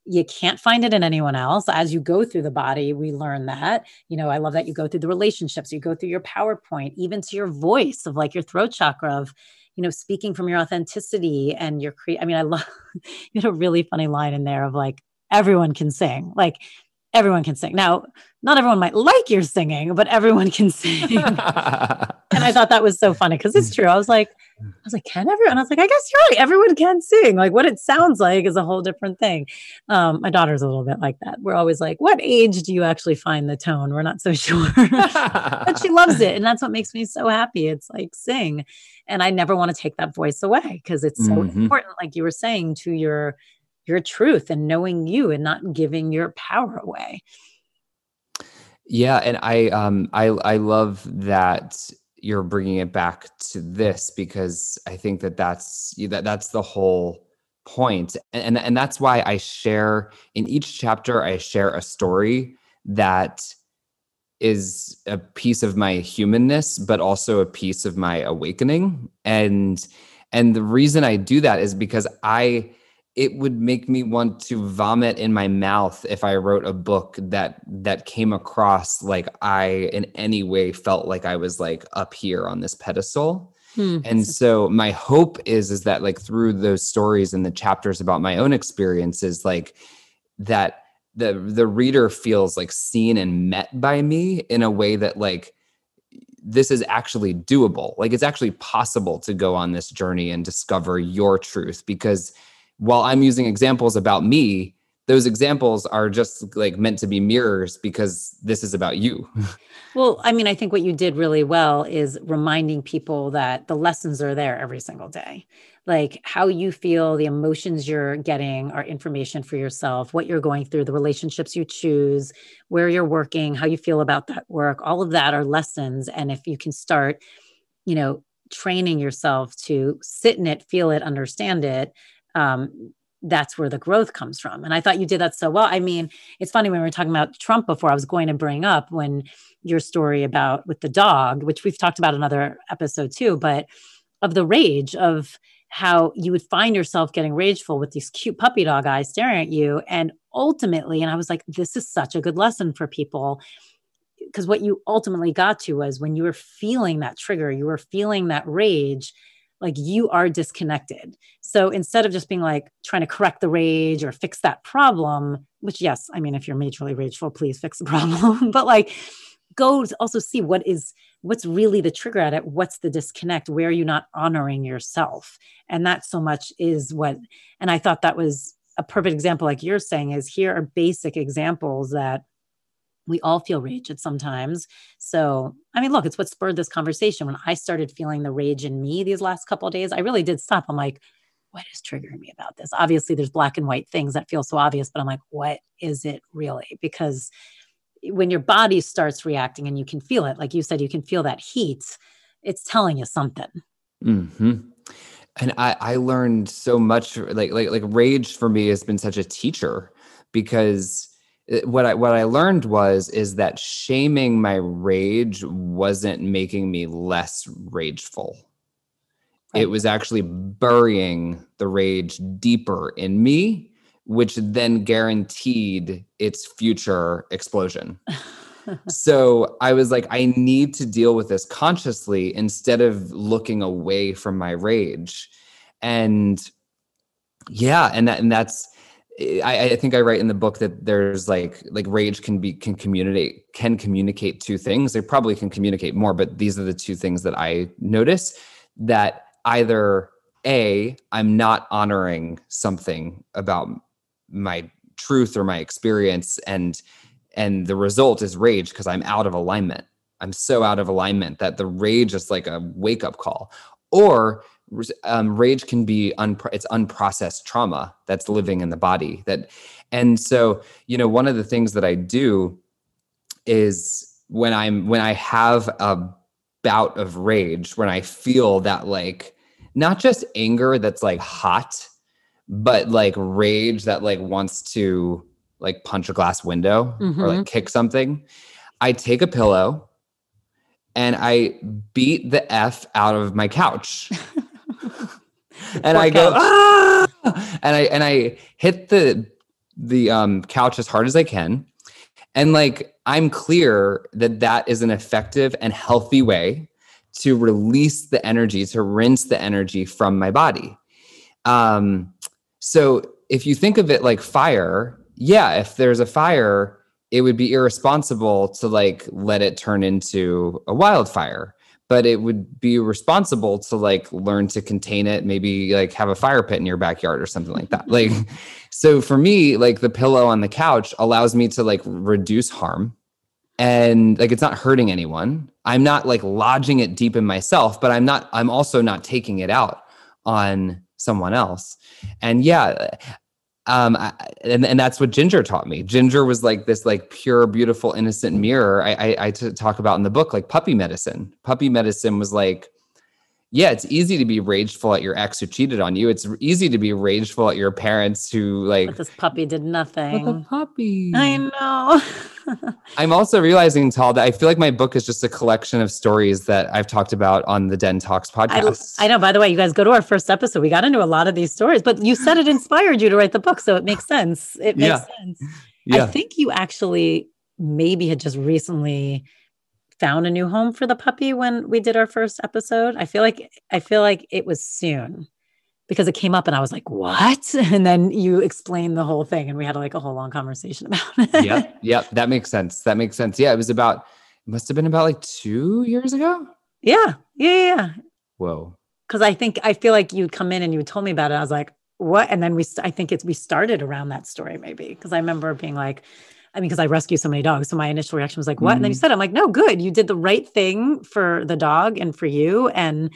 you can't find it in anyone else. As you go through the body, we learn that. I love that you go through the relationships, you go through your PowerPoint, even to your voice of like your throat chakra of, speaking from your authenticity and your I love, you had a really funny line in there of like, everyone can sing. Like everyone can sing. Now, not everyone might like your singing, but everyone can sing. And I thought that was so funny because it's true. I was like, can everyone? I was like, I guess you're right. Everyone can sing. Like what it sounds like is a whole different thing. My daughter's a little bit like that. We're always like, what age do you actually find the tone? We're not so sure, but she loves it. And that's what makes me so happy. It's like sing. And I never want to take that voice away because it's so important, like you were saying, to your truth and knowing you and not giving your power away. Yeah. And I love that you're bringing it back to this, because I think that's the whole point. And that's why I share in each chapter, I share a story that is a piece of my humanness, but also a piece of my awakening. And the reason I do that is because it would make me want to vomit in my mouth if I wrote a book that came across like I in any way felt like I was like up here on this pedestal. And so my hope is that like through those stories and the chapters about my own experiences, like that the reader feels like seen and met by me in a way that like this is actually doable. Like it's actually possible to go on this journey and discover your truth, because while I'm using examples about me, those examples are just like meant to be mirrors because this is about you. Well, I think what you did really well is reminding people that the lessons are there every single day. Like how you feel, the emotions you're getting are information for yourself, what you're going through, the relationships you choose, where you're working, how you feel about that work, all of that are lessons. And if you can start, training yourself to sit in it, feel it, understand it, that's where the growth comes from. And I thought you did that so well. It's funny when we were talking about Trump before, I was going to bring up when your story about with the dog, which we've talked about another episode too, but of the rage of how you would find yourself getting rageful with these cute puppy dog eyes staring at you. And ultimately, and I was like, this is such a good lesson for people, because what you ultimately got to was when you were feeling that trigger, you were feeling that rage, like you are disconnected. So instead of just being like trying to correct the rage or fix that problem, which yes, if you're majorly rageful, please fix the problem, but like go to also see what's really the trigger at it. What's the disconnect? Where are you not honoring yourself? And that so much is and I thought that was a perfect example. Like you're saying is here are basic examples that we all feel rage at sometimes. So, look, it's what spurred this conversation. When I started feeling the rage in me these last couple of days, I really did stop. I'm like, what is triggering me about this? Obviously, there's black and white things that feel so obvious, but I'm like, what is it really? Because when your body starts reacting and you can feel it, like you said, you can feel that heat, it's telling you something. Mm-hmm. And I learned so much, like rage for me has been such a teacher, because what I learned is that shaming my rage wasn't making me less rageful. Right. It was actually burying the rage deeper in me, which then guaranteed its future explosion. So I was like, I need to deal with this consciously instead of looking away from my rage. And yeah, and that's, I think I write in the book that there's like rage can communicate two things. They probably can communicate more, but these are the two things that I notice, that either A, I'm not honoring something about my truth or my experience, and the result is rage because I'm out of alignment. I'm so out of alignment that the rage is like a wake-up call. Or rage can be it's unprocessed trauma that's living in the body. And so, one of the things that I do is when I have a bout of rage, when I feel that like, not just anger that's like hot, but like rage that like wants to like punch a glass window or like kick something, I take a pillow and I beat the F out of my couch. And I go, ah! And I hit the couch as hard as I can. And like, I'm clear that that is an effective and healthy way to release the energy, to rinse the energy from my body. So if you think of it like fire, yeah, if there's a fire, it would be irresponsible to like let it turn into a wildfire, but it would be responsible to like learn to contain it, maybe like have a fire pit in your backyard or something like that. Like, so for me, like the pillow on the couch allows me to like reduce harm, and like it's not hurting anyone. I'm not like lodging it deep in myself, but I'm also not taking it out on someone else. And yeah, and that's what Ginger taught me. Ginger was like this like pure, beautiful, innocent mirror. I talk about in the book, like puppy medicine. Puppy medicine was like, yeah, it's easy to be rageful at your ex who cheated on you. It's easy to be rageful at your parents who like. But this puppy did nothing. But the puppy. I know. I'm also realizing, Tal, that I feel like my book is just a collection of stories that I've talked about on the Den Talks podcast. I know. By the way, you guys go to our first episode. We got into a lot of these stories, but you said it inspired you to write the book, so it makes sense. It makes sense. Yeah. I think you actually maybe had just recently found a new home for the puppy when we did our first episode. I feel like it was soon because it came up and I was like, what? And then you explained the whole thing and we had like a whole long conversation about it. Yeah. That makes sense. Yeah. It must have been about like 2 years ago. Yeah. Whoa. Cause I feel like you'd come in and you told me about it. I was like, what? And then we started around that story maybe. Cause I remember being like, because I rescue so many dogs. So my initial reaction was like, what? And then you said, I'm like, no, good. You did the right thing for the dog and for you. And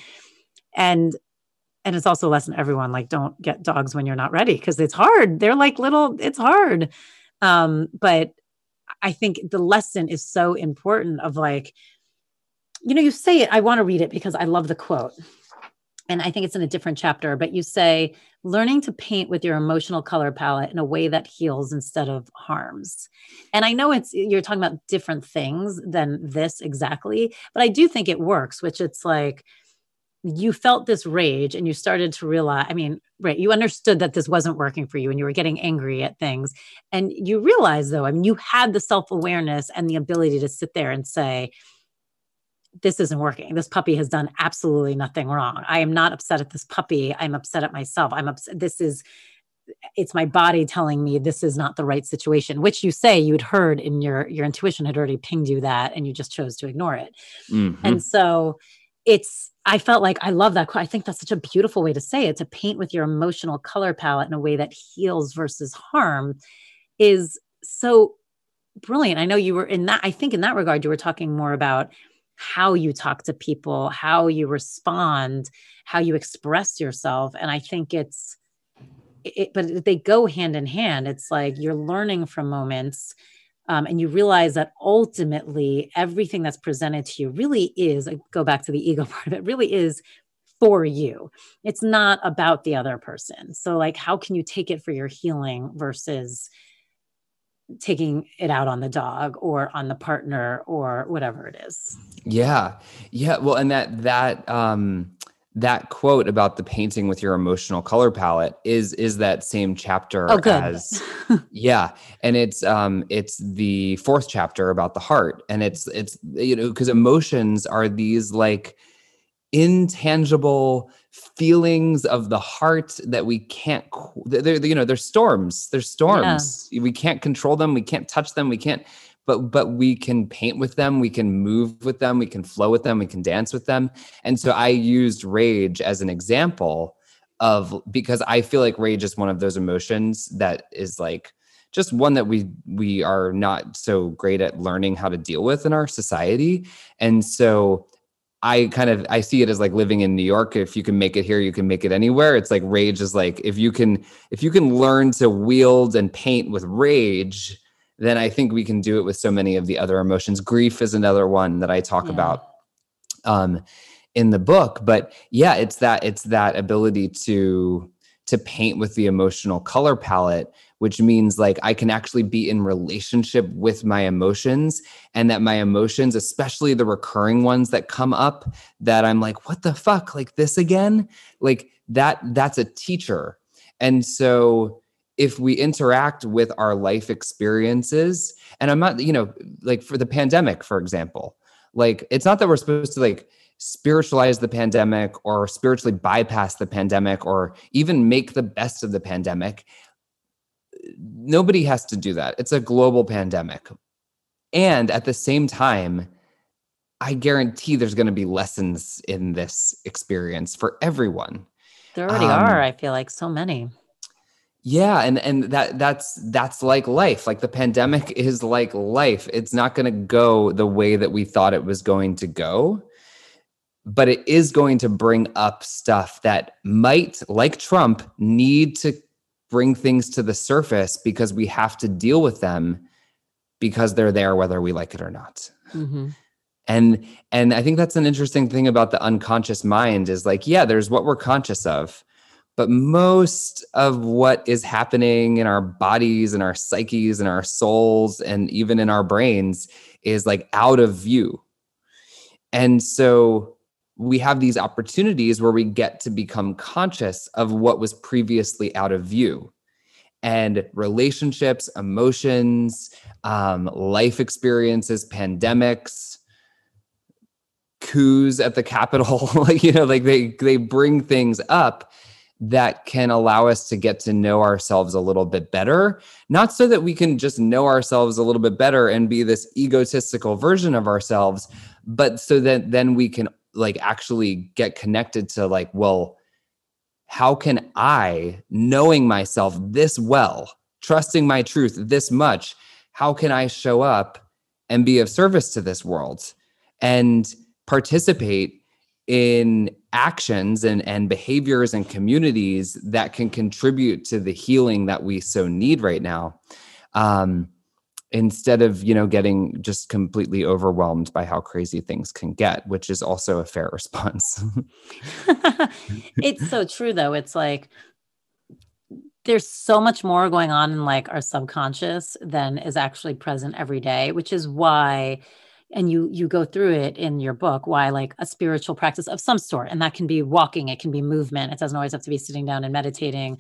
it's also a lesson to everyone, like, don't get dogs when you're not ready. Cause it's hard. They're like it's hard. But I think the lesson is so important of like, you say it, I want to read it because I love the quote. And I think it's in a different chapter, but you say, learning to paint with your emotional color palette in a way that heals instead of harms. And I know you're talking about different things than this exactly, but I do think it works, which it's like, you felt this rage and you started to realize, right, you understood that this wasn't working for you and you were getting angry at things. And you realized though, you had the self-awareness and the ability to sit there and say, this isn't working. This puppy has done absolutely nothing wrong. I am not upset at this puppy. I'm upset at myself. I'm upset. It's my body telling me this is not the right situation, which you say you'd heard in your intuition had already pinged you that, and you just chose to ignore it. Mm-hmm. And so I felt like I love that quote. I think that's such a beautiful way to say it, to paint with your emotional color palette in a way that heals versus harm is so brilliant. I know you were in that, I think in that regard, you were talking more about how you talk to people, how you respond, how you express yourself. And I think but they go hand in hand. It's like you're learning from moments and you realize that ultimately everything that's presented to you really is, I go back to the ego part of it, really is for you. It's not about the other person. So like, how can you take it for your healing versus taking it out on the dog or on the partner or whatever it is? Yeah. Well, and that quote about the painting with your emotional color palette is that same chapter as, and it's the fourth chapter about the heart. And it's, because emotions are these like intangible feelings of the heart that we can't, they're storms. Yeah. We can't control them. We can't touch them. We can't, but we can paint with them. We can move with them. We can flow with them. We can dance with them. And so I used rage as an example because I feel like rage is one of those emotions that is like just one that we are not so great at learning how to deal with in our society. And so I see it as like living in New York. If you can make it here, you can make it anywhere. It's like rage is like, if you can learn to wield and paint with rage, then I think we can do it with so many of the other emotions. Grief is another one that I talk about in the book. But yeah, it's that ability to paint with the emotional color palette, which means like I can actually be in relationship with my emotions, and that my emotions, especially the recurring ones that come up that I'm like, what the fuck? Like this again? Like that's a teacher. And so if we interact with our life experiences, and I'm not, like for the pandemic, for example, like, it's not that we're supposed to like spiritualize the pandemic or spiritually bypass the pandemic or even make the best of the pandemic. Nobody has to do that. It's a global pandemic. And at the same time, I guarantee there's going to be lessons in this experience for everyone. There already are, I feel like, so many. Yeah, and that's like life. Like the pandemic is like life. It's not going to go the way that we thought it was going to go, but it is going to bring up stuff that might, like Trump, need to bring things to the surface because we have to deal with them because they're there whether we like it or not. Mm-hmm. And I think that's an interesting thing about the unconscious mind is like, yeah, there's what we're conscious of. But most of what is happening in our bodies and our psyches and our souls and even in our brains is like out of view. And so we have these opportunities where we get to become conscious of what was previously out of view. And relationships, emotions, life experiences, pandemics, coups at the Capitol, they bring things up that can allow us to get to know ourselves a little bit better, not so that we can just know ourselves a little bit better and be this egotistical version of ourselves, but so that then we can like actually get connected to like, well, how can I, knowing myself this well, trusting my truth this much, how can I show up and be of service to this world and participate in actions and behaviors and communities that can contribute to the healing that we so need right now, instead of, getting just completely overwhelmed by how crazy things can get, which is also a fair response. It's so true, though. It's like there's so much more going on in like our subconscious than is actually present every day, which is why, and you go through it in your book, why like a spiritual practice of some sort, and that can be walking, it can be movement. It doesn't always have to be sitting down and meditating,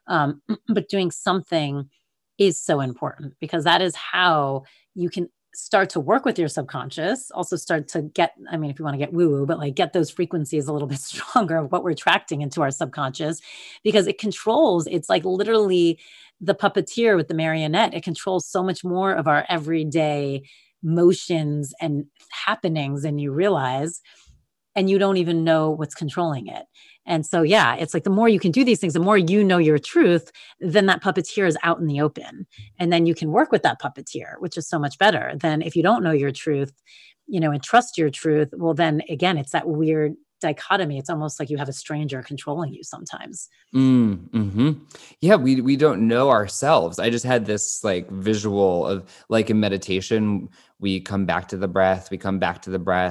but doing something is so important because that is how you can start to work with your subconscious, also start to get, I mean, if you want to get woo-woo, but like get those frequencies a little bit stronger of what we're attracting into our subconscious, because it controls, it's like literally the puppeteer with the marionette. It controls so much more of our everyday motions and happenings than you realize, and you don't even know what's controlling it. And so, yeah, it's like the more you can do these things, the more you know your truth, then that puppeteer is out in the open. And then you can work with that puppeteer, which is so much better than if you don't know your truth, and trust your truth. Well, then again, it's that weird dichotomy. It's almost like you have a stranger controlling you sometimes. Mm-hmm. Yeah, we don't know ourselves. I just had this like visual of like in meditation, we come back to the breath, or we come back to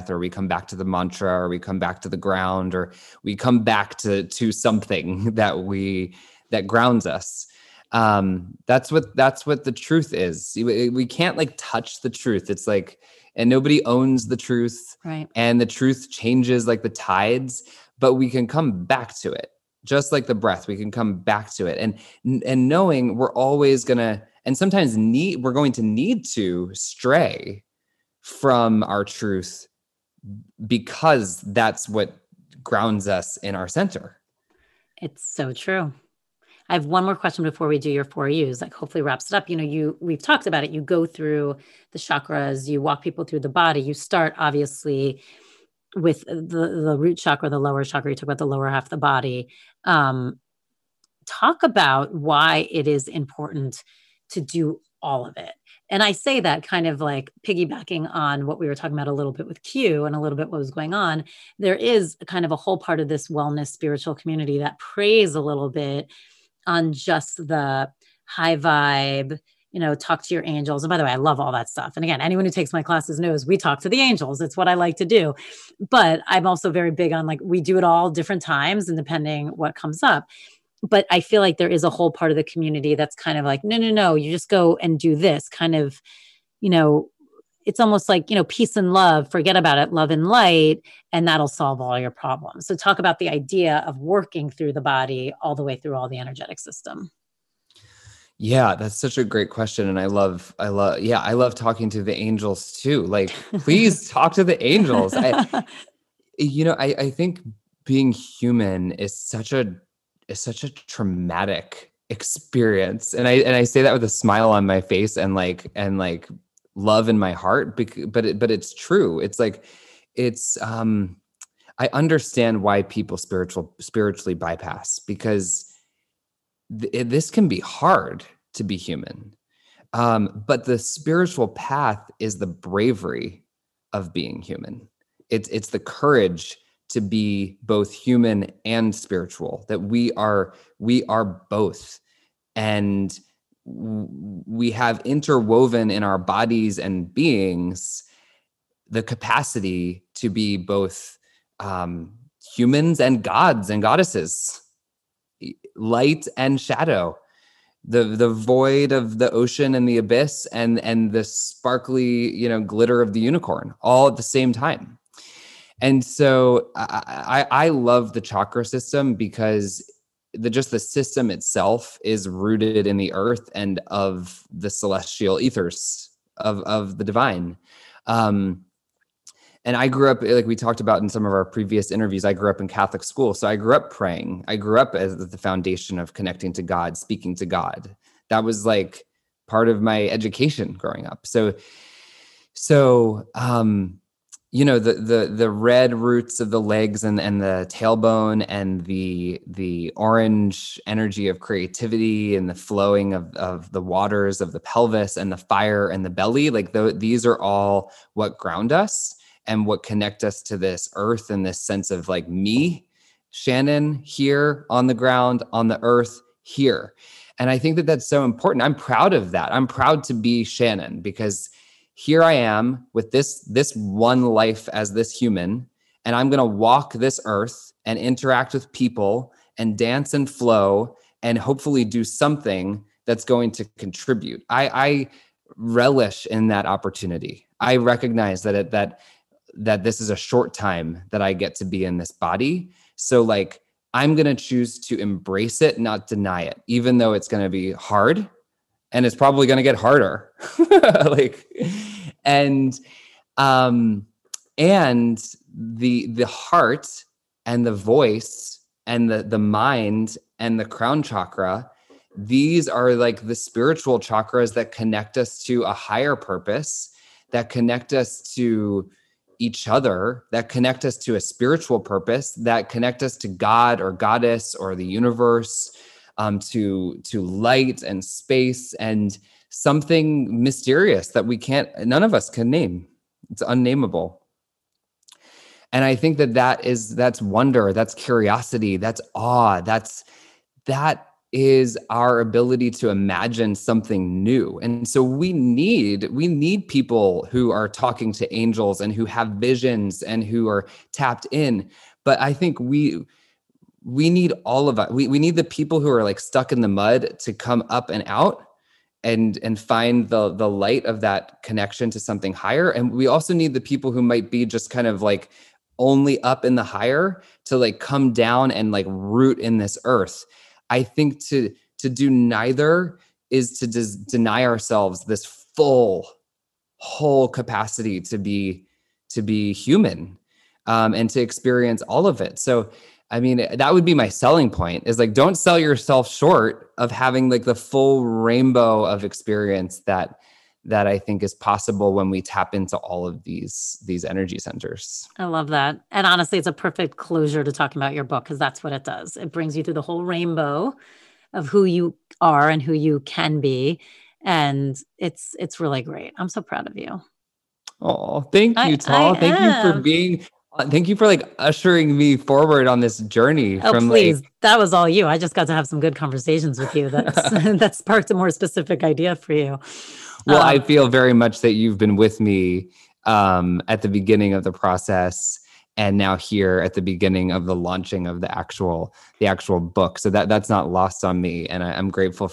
the mantra, or we come back to the ground, or we come back to something that grounds us. That's what the truth is. We can't like touch the truth. It's like, and nobody owns the truth, right? And the truth changes like the tides, but we can come back to it. Just like the breath, we can come back to it. And knowing we're always gonna, and sometimes we're going to need to stray from our truth because that's what grounds us in our center. It's so true. I have one more question before we do your 4 U's, like hopefully wraps it up. We've talked about it. You go through the chakras, you walk people through the body. You start obviously with the root chakra, the lower chakra. You talk about the lower half of the body. Talk about why it is important to do all of it. And I say that kind of like piggybacking on what we were talking about a little bit with Q and a little bit what was going on. There is kind of a whole part of this wellness spiritual community that preys a little bit on just the high vibe, talk to your angels. And by the way, I love all that stuff. And again, anyone who takes my classes knows we talk to the angels. It's what I like to do. But I'm also very big on like, we do it all different times and depending what comes up. But I feel like there is a whole part of the community that's kind of like, no, you just go and do this kind of, it's almost like, peace and love, forget about it, love and light, and that'll solve all your problems. So talk about the idea of working through the body all the way through all the energetic system. Yeah, that's such a great question. And I love talking to the angels too. Like, please talk to the angels. I think being human is such a traumatic experience. And I say that with a smile on my face and like love in my heart, but it's true. It's like, I understand why people spiritually bypass, because this can be hard to be human. But the spiritual path is the bravery of being human. It's the courage to be both human and spiritual, that we are both. And we have interwoven in our bodies and beings the capacity to be both humans and gods and goddesses, light and shadow, the void of the ocean and the abyss, and the sparkly, glitter of the unicorn, all at the same time. And so I love the chakra system because the system itself is rooted in the earth and of the celestial ethers of the divine. And I grew up, like we talked about in some of our previous interviews, I grew up in Catholic school. So I grew up praying. I grew up as the foundation of connecting to God, speaking to God. That was like part of my education growing up. So the red roots of the legs and the tailbone, and the orange energy of creativity, and the flowing of the waters of the pelvis, and the fire and the belly, like these are all what ground us and what connect us to this earth, and this sense of like me, Shannon, here on the ground, on the earth, here. And I think that that's so important. I'm proud of that. I'm proud to be Shannon, because here I am with this one life as this human, and I'm going to walk this earth and interact with people and dance and flow and hopefully do something that's going to contribute. I relish in that opportunity. I recognize that this is a short time that I get to be in this body. So like, I'm going to choose to embrace it, not deny it, even though it's going to be hard, and it's probably going to get harder. And the heart and the voice and the mind and the crown chakra, these are like the spiritual chakras that connect us to a higher purpose, that connect us to each other, that connect us to a spiritual purpose, that connect us to God or goddess or the universe, to light and space and something mysterious that none of us can name. It's unnameable. And I think that's wonder, that's curiosity, that's awe, that is our ability to imagine something new. And so we need people who are talking to angels and who have visions and who are tapped in. But I think we need all of us. We need the people who are like stuck in the mud to come up and out and find the light of that connection to something higher. And we also need the people who might be just kind of like only up in the higher to like come down and like root in this earth. I think to do neither is to deny ourselves this whole capacity to be human, and to experience all of it. So, I mean, that would be my selling point, is like, don't sell yourself short of having like the full rainbow of experience that I think is possible when we tap into all of these energy centers. I love that. And honestly, it's a perfect closure to talking about your book, because that's what it does. It brings you through the whole rainbow of who you are and who you can be. And it's really great. I'm so proud of you. Oh, thank you, Tal. Thank you for like ushering me forward on this journey. Please. That was all you. I just got to have some good conversations with you. That sparked a more specific idea for you. Well, I feel very much that you've been with me at the beginning of the process, and now here at the beginning of the launching of the actual book. So that's not lost on me. And I'm grateful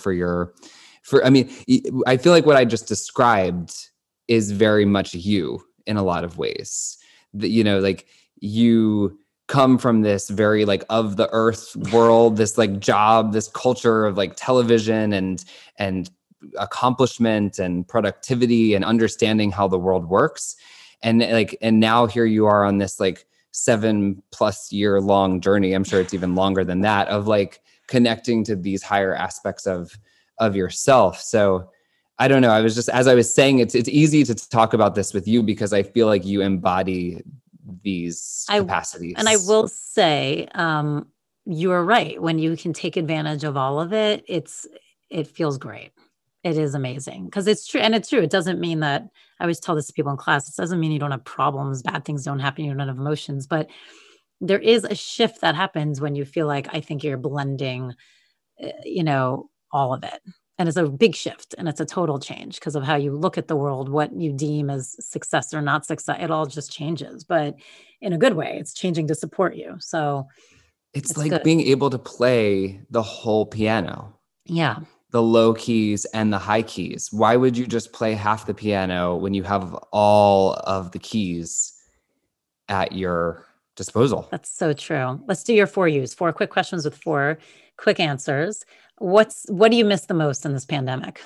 I feel like what I just described is very much you in a lot of ways. That, like you come from this very like of the earth world, this like job, this culture of like television and accomplishment and productivity and understanding how the world works. And now here you are on this like 7+ year long journey. I'm sure it's even longer than that, of like connecting to these higher aspects of yourself. So I don't know. I was just, as I was saying, it's easy to talk about this with you because I feel like you embody these capacities. And I will say, you are right. When you can take advantage of all of it, it feels great. It is amazing because it's true. And it's true. It doesn't mean that, I always tell this to people in class, it doesn't mean you don't have problems, bad things don't happen, you don't have emotions, but there is a shift that happens when you feel like, I think you're blending, all of it. And it's a big shift and it's a total change because of how you look at the world, what you deem as success or not success. It all just changes, but in a good way. It's changing to support you. So it's like good. Being able to play the whole piano. Yeah. The low keys and the high keys. Why would you just play half the piano when you have all of the keys at your disposal? That's so true. Let's do your 4 U's. 4 quick questions with 4 quick answers. What do you miss the most in this pandemic?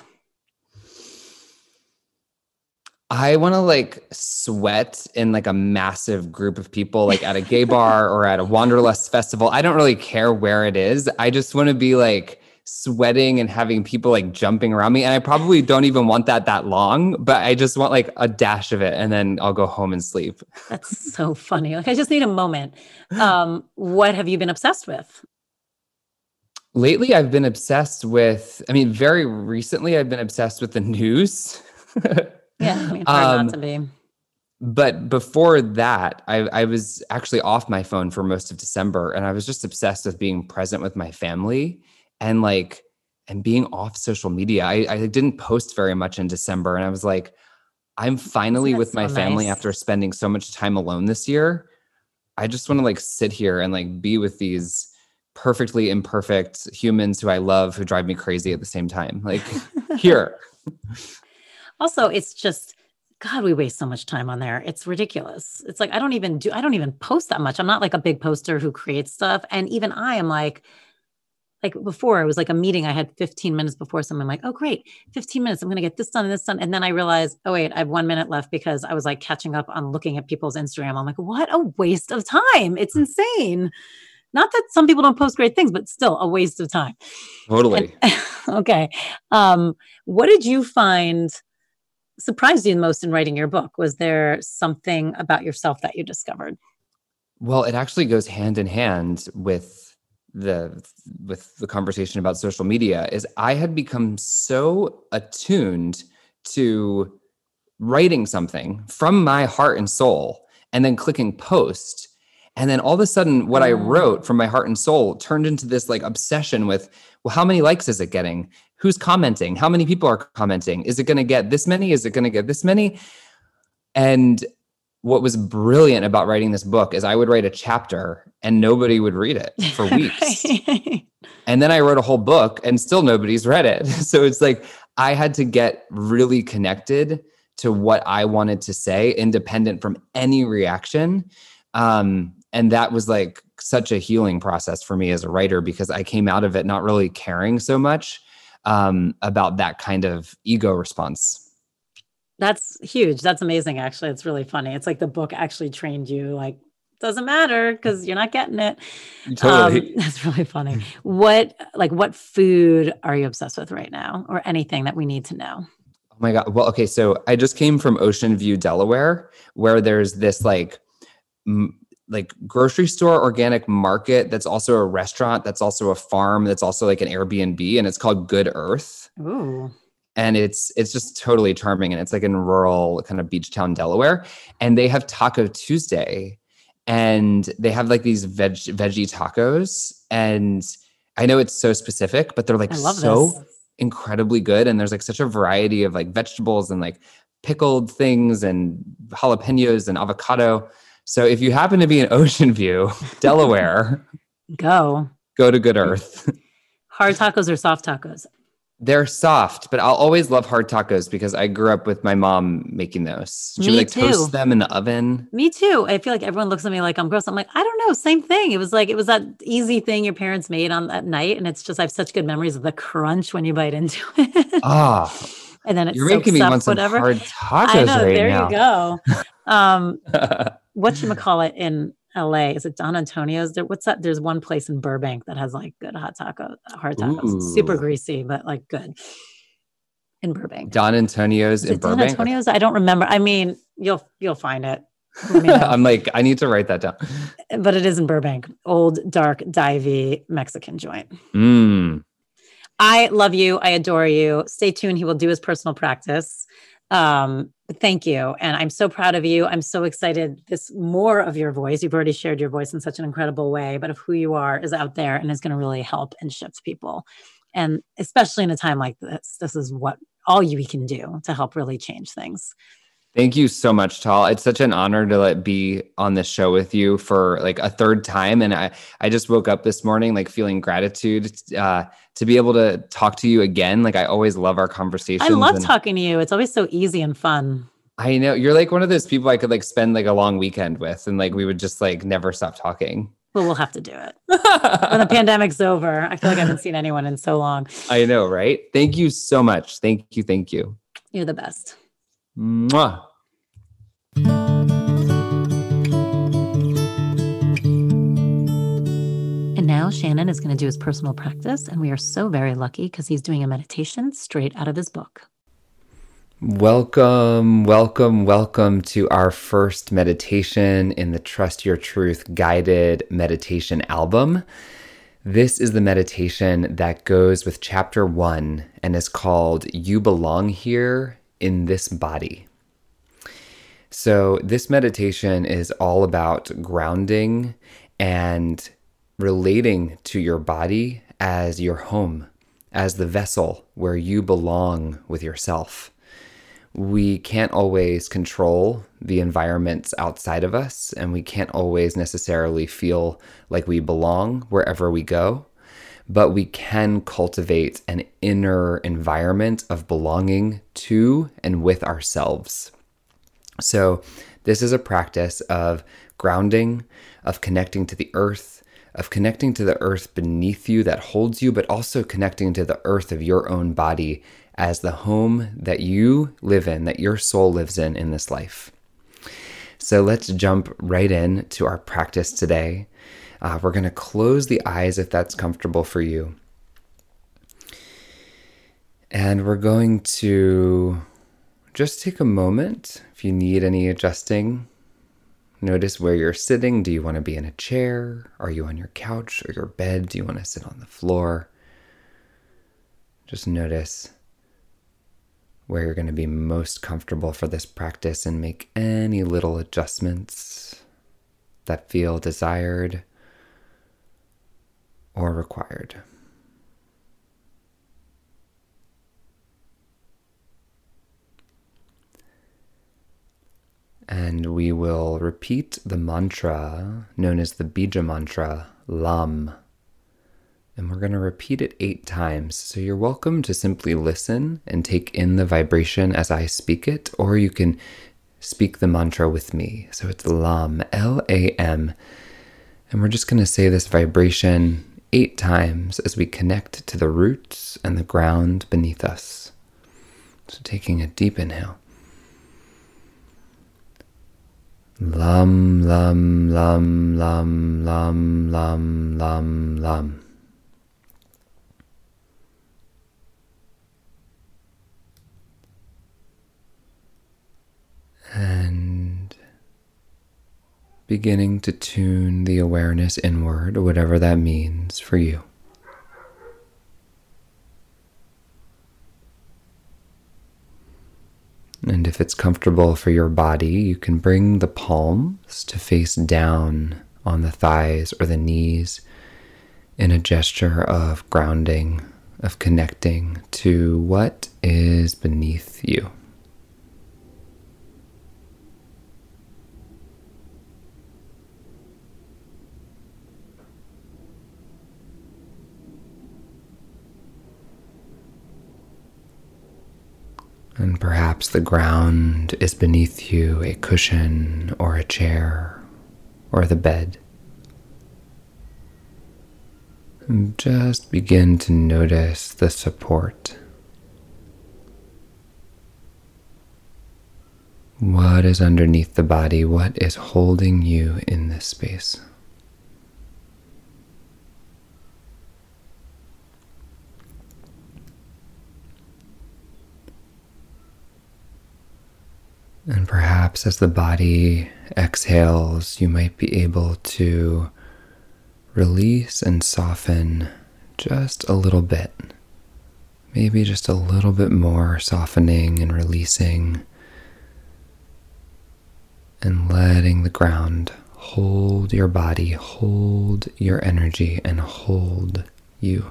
I want to like sweat in like a massive group of people, like at a gay bar or at a Wanderlust festival. I don't really care where it is. I just want to be like sweating and having people like jumping around me. And I probably don't even want that long, but I just want like a dash of it and then I'll go home and sleep. That's so funny. Like I just need a moment. What have you been obsessed with? Lately, I've been obsessed with, very recently I've been obsessed with the news. Yeah, it's hard not to be. But before that, I was actually off my phone for most of December and I was just obsessed with being present with my family and being off social media. I didn't post very much in December and I was like, I'm finally with my family after spending so much time alone this year. I just want to like sit here and like be with these perfectly imperfect humans who I love, who drive me crazy at the same time. Like here. Also, it's just, God, we waste so much time on there. It's ridiculous. It's like, I don't even post that much. I'm not like a big poster who creates stuff. And even I am like before it was like a meeting I had 15 minutes before someone, like, oh, great, 15 minutes. I'm going to get this done and this done. And then I realized, oh, wait, I have 1 minute left because I was like catching up on looking at people's Instagram. I'm like, what a waste of time. It's insane. Not that some people don't post great things, but still a waste of time. Totally. Okay. What did you find surprised you the most in writing your book? Was there something about yourself that you discovered? Well, it actually goes hand in hand with the conversation about social media. Is I had become so attuned to writing something from my heart and soul and then clicking post. And then all of a sudden what I wrote from my heart and soul turned into this like obsession with, well, how many likes is it getting? Who's commenting? How many people are commenting? Is it going to get this many? Is it going to get this many? And what was brilliant about writing this book is I would write a chapter and nobody would read it for weeks. Right. And then I wrote a whole book and still nobody's read it. So it's like, I had to get really connected to what I wanted to say, independent from any reaction. And that was like such a healing process for me as a writer, because I came out of it not really caring so much about that kind of ego response. That's huge. That's amazing. Actually, it's really funny. It's like the book actually trained you, like, doesn't matter because you're not getting it. Totally. That's really funny. What food are you obsessed with right now, or anything that we need to know? Oh my God. Well, okay. So I just came from Ocean View, Delaware, where there's this like grocery store organic market that's also a restaurant, that's also a farm, that's also like an Airbnb, and it's called Good Earth. Ooh. And it's just totally charming. And it's like in rural kind of beach town, Delaware. And they have Taco Tuesday, and they have like these veggie tacos. And I know it's so specific, but they're like so incredibly good. And there's like such a variety of like vegetables and like pickled things and jalapenos and avocado. So if you happen to be in Ocean View, Delaware, go to Good Earth. Hard tacos or soft tacos? They're soft, but I'll always love hard tacos because I grew up with my mom making those. She would Me like too. toast them in the oven. Me too. I feel like everyone looks at me like I'm gross. I'm like, I don't know, same thing. It was that easy thing your parents made on that night. And it's just, I have such good memories of the crunch when you bite into it. Ah, And then it you're making soaks me up want some whatever. hard I tacos know, right there now. you go. Whatchamacallit in LA? Is it Don Antonio's? What's that? There's one place in Burbank that has like good hard tacos. Super Ooh. greasy, but like good. In Burbank. Don Antonio's Is in it Don Burbank. Antonio's? I don't remember. I mean, you'll find it. I'm like, I need to write that down. But it is in Burbank. Old, dark, divey Mexican joint. I love you. I adore you. Stay tuned. He will do his personal practice. Thank you. And I'm so proud of you. I'm so excited. More of your voice. You've already shared your voice in such an incredible way, but of who you are is out there and is going to really help and shift people. And especially in a time like this is what all we can do to help really change things. Thank you so much, Tal. It's such an honor to be on this show with you for like a third time. And I just woke up this morning, like feeling gratitude to be able to talk to you again. Like I always love our conversations. I love talking to you. It's always so easy and fun. I know you're like one of those people I could like spend like a long weekend with. And like, we would just like never stop talking. Well, we'll have to do it when the pandemic's over. I feel like I haven't seen anyone in so long. I know, right? Thank you so much. Thank you. Thank you. You're the best. Mwah. And now Shannon is going to do his personal practice. And we are so very lucky because he's doing a meditation straight out of his book. Welcome to our first meditation in the Trust Your Truth guided meditation album. This is the meditation that goes with chapter 1 and is called You Belong Here in This Body. So this meditation is all about grounding and relating to your body as your home, as the vessel where you belong with yourself. We can't always control the environments outside of us, and we can't always necessarily feel like we belong wherever we go, but we can cultivate an inner environment of belonging to and with ourselves. So this is a practice of grounding, of connecting to the earth, of connecting to the earth beneath you that holds you, but also connecting to the earth of your own body as the home that you live in, that your soul lives in this life. So let's jump right in to our practice today. We're going to close the eyes if that's comfortable for you. And we're going to just take a moment. If you need any adjusting, notice where you're sitting. Do you want to be in a chair? Are you on your couch or your bed? Do you want to sit on the floor? Just notice where you're going to be most comfortable for this practice and make any little adjustments that feel desired or required. And we will repeat the mantra known as the Bija mantra, LAM. And we're going to repeat it 8 times. So you're welcome to simply listen and take in the vibration as I speak it, or you can speak the mantra with me. So it's LAM, L-A-M. And we're just going to say this vibration 8 times as we connect to the roots and the ground beneath us. So taking a deep inhale. Lam, lam, lam, lam, lam, lam, lam, lam. And beginning to tune the awareness inward, whatever that means for you. And if it's comfortable for your body, you can bring the palms to face down on the thighs or the knees in a gesture of grounding, of connecting to what is beneath you. And perhaps the ground is beneath you, a cushion or a chair or the bed. And just begin to notice the support. What is underneath the body? What is holding you in this space? And perhaps as the body exhales, you might be able to release and soften just a little bit. Maybe just a little bit more softening and releasing, and letting the ground hold your body, hold your energy, and hold you.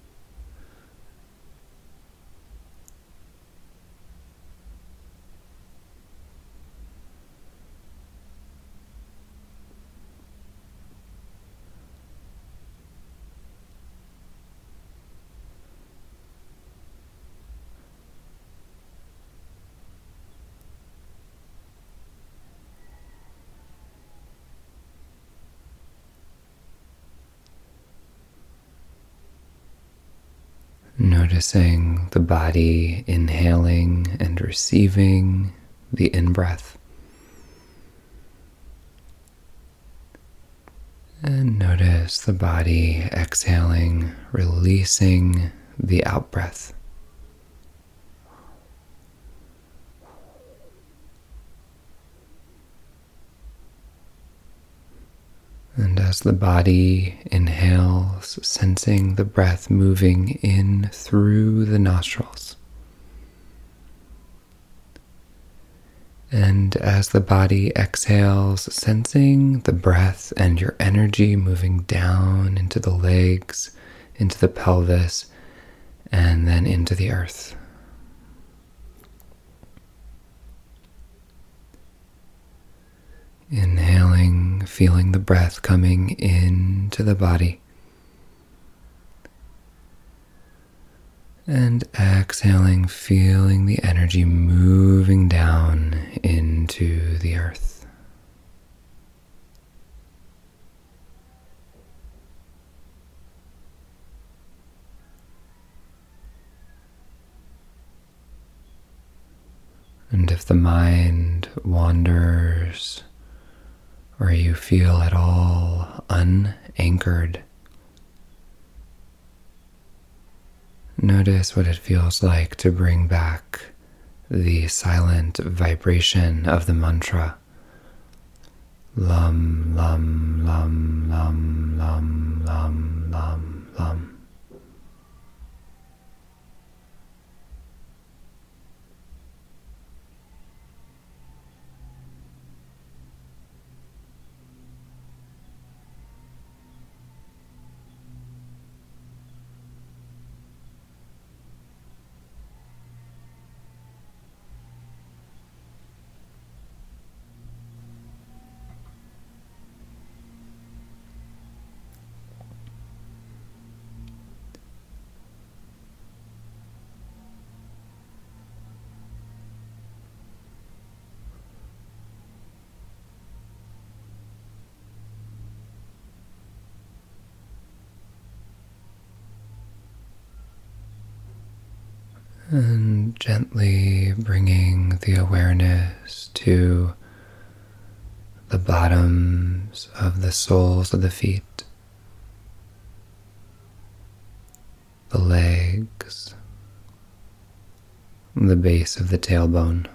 Noticing the body inhaling and receiving the in-breath. And notice the body exhaling, releasing the out-breath. And as the body inhales, sensing the breath moving in through the nostrils. And as the body exhales, sensing the breath and your energy moving down into the legs, into the pelvis, and then into the earth. Inhaling, feeling the breath coming into the body. And exhaling, feeling the energy moving down into the earth. And if the mind wanders, or you feel at all unanchored, notice what it feels like to bring back the silent vibration of the mantra. Lam, lam, lam, lam, lam, lam, lam, lam. And gently bringing the awareness to the bottoms of the soles of the feet, the legs, the base of the tailbone.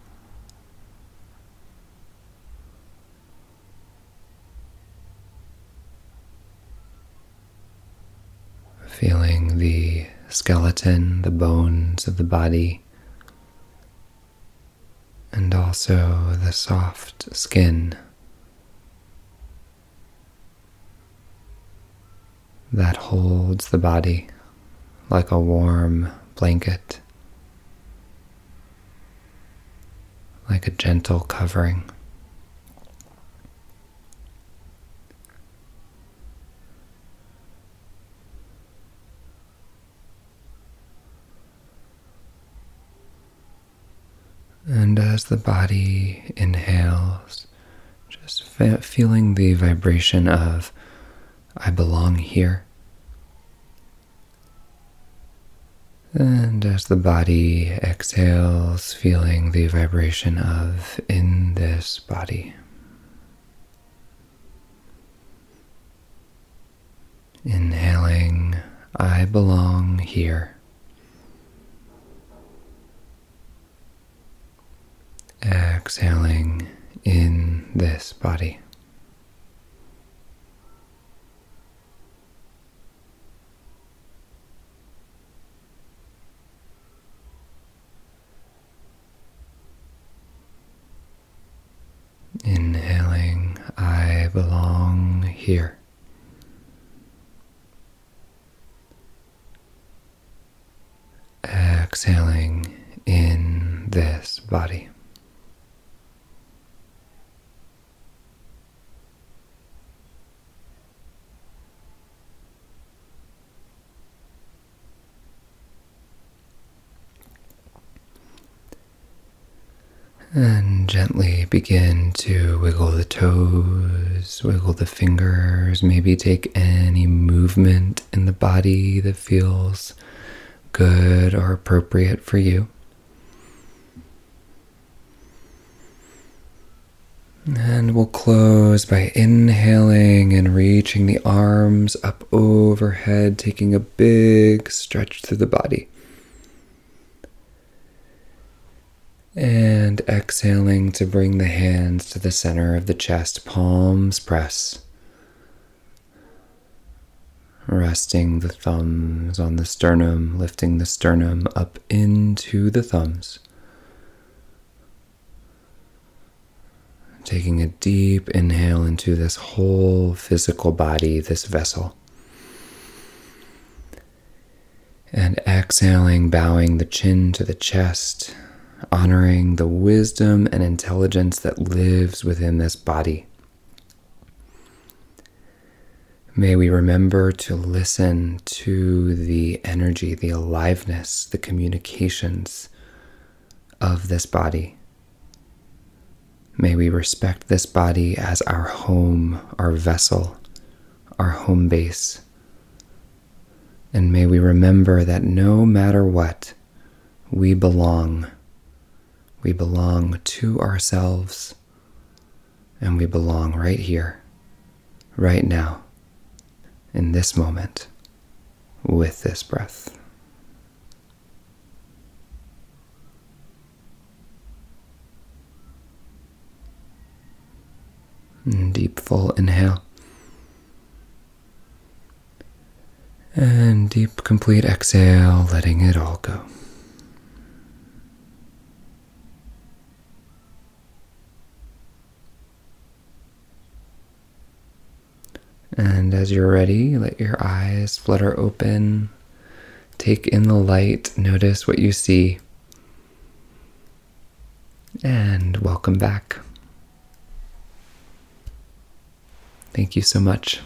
Feeling the skeleton, the bones of the body, and also the soft skin that holds the body like a warm blanket, like a gentle covering. And as the body inhales, just feeling the vibration of I belong here. And as the body exhales, feeling the vibration of in this body. Inhaling, I belong here. Exhaling, in this body. Inhaling, I belong here. Exhaling, in this body. And gently begin to wiggle the toes, wiggle the fingers, maybe take any movement in the body that feels good or appropriate for you. And we'll close by inhaling and reaching the arms up overhead, taking a big stretch through the body. And exhaling to bring the hands to the center of the chest, palms press. Resting the thumbs on the sternum, lifting the sternum up into the thumbs. Taking a deep inhale into this whole physical body, this vessel. And exhaling, bowing the chin to the chest, honoring the wisdom and intelligence that lives within this body. May we remember to listen to the energy, the aliveness, the communications of this body. May we respect this body as our home, our vessel, our home base. And may we remember that no matter what, we belong. We belong to ourselves, and we belong right here, right now, in this moment, with this breath. And deep, full inhale. And deep, complete exhale, letting it all go. And as you're ready, let your eyes flutter open. Take in the light, notice what you see. And welcome back. Thank you so much.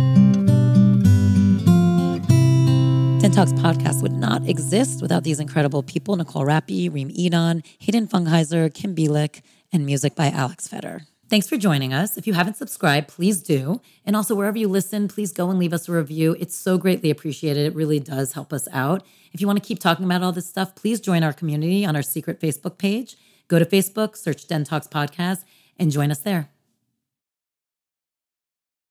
Den Talks podcast would not exist without these incredible people: Nicole Rappi, Reem Edon, Hayden Fungheiser, Kim Bielik, and music by Alex Feder. Thanks for joining us. If you haven't subscribed, please do. And also, wherever you listen, please go and leave us a review. It's so greatly appreciated. It really does help us out. If you want to keep talking about all this stuff, please join our community on our secret Facebook page. Go to Facebook, search Den Talks Podcast, and join us there.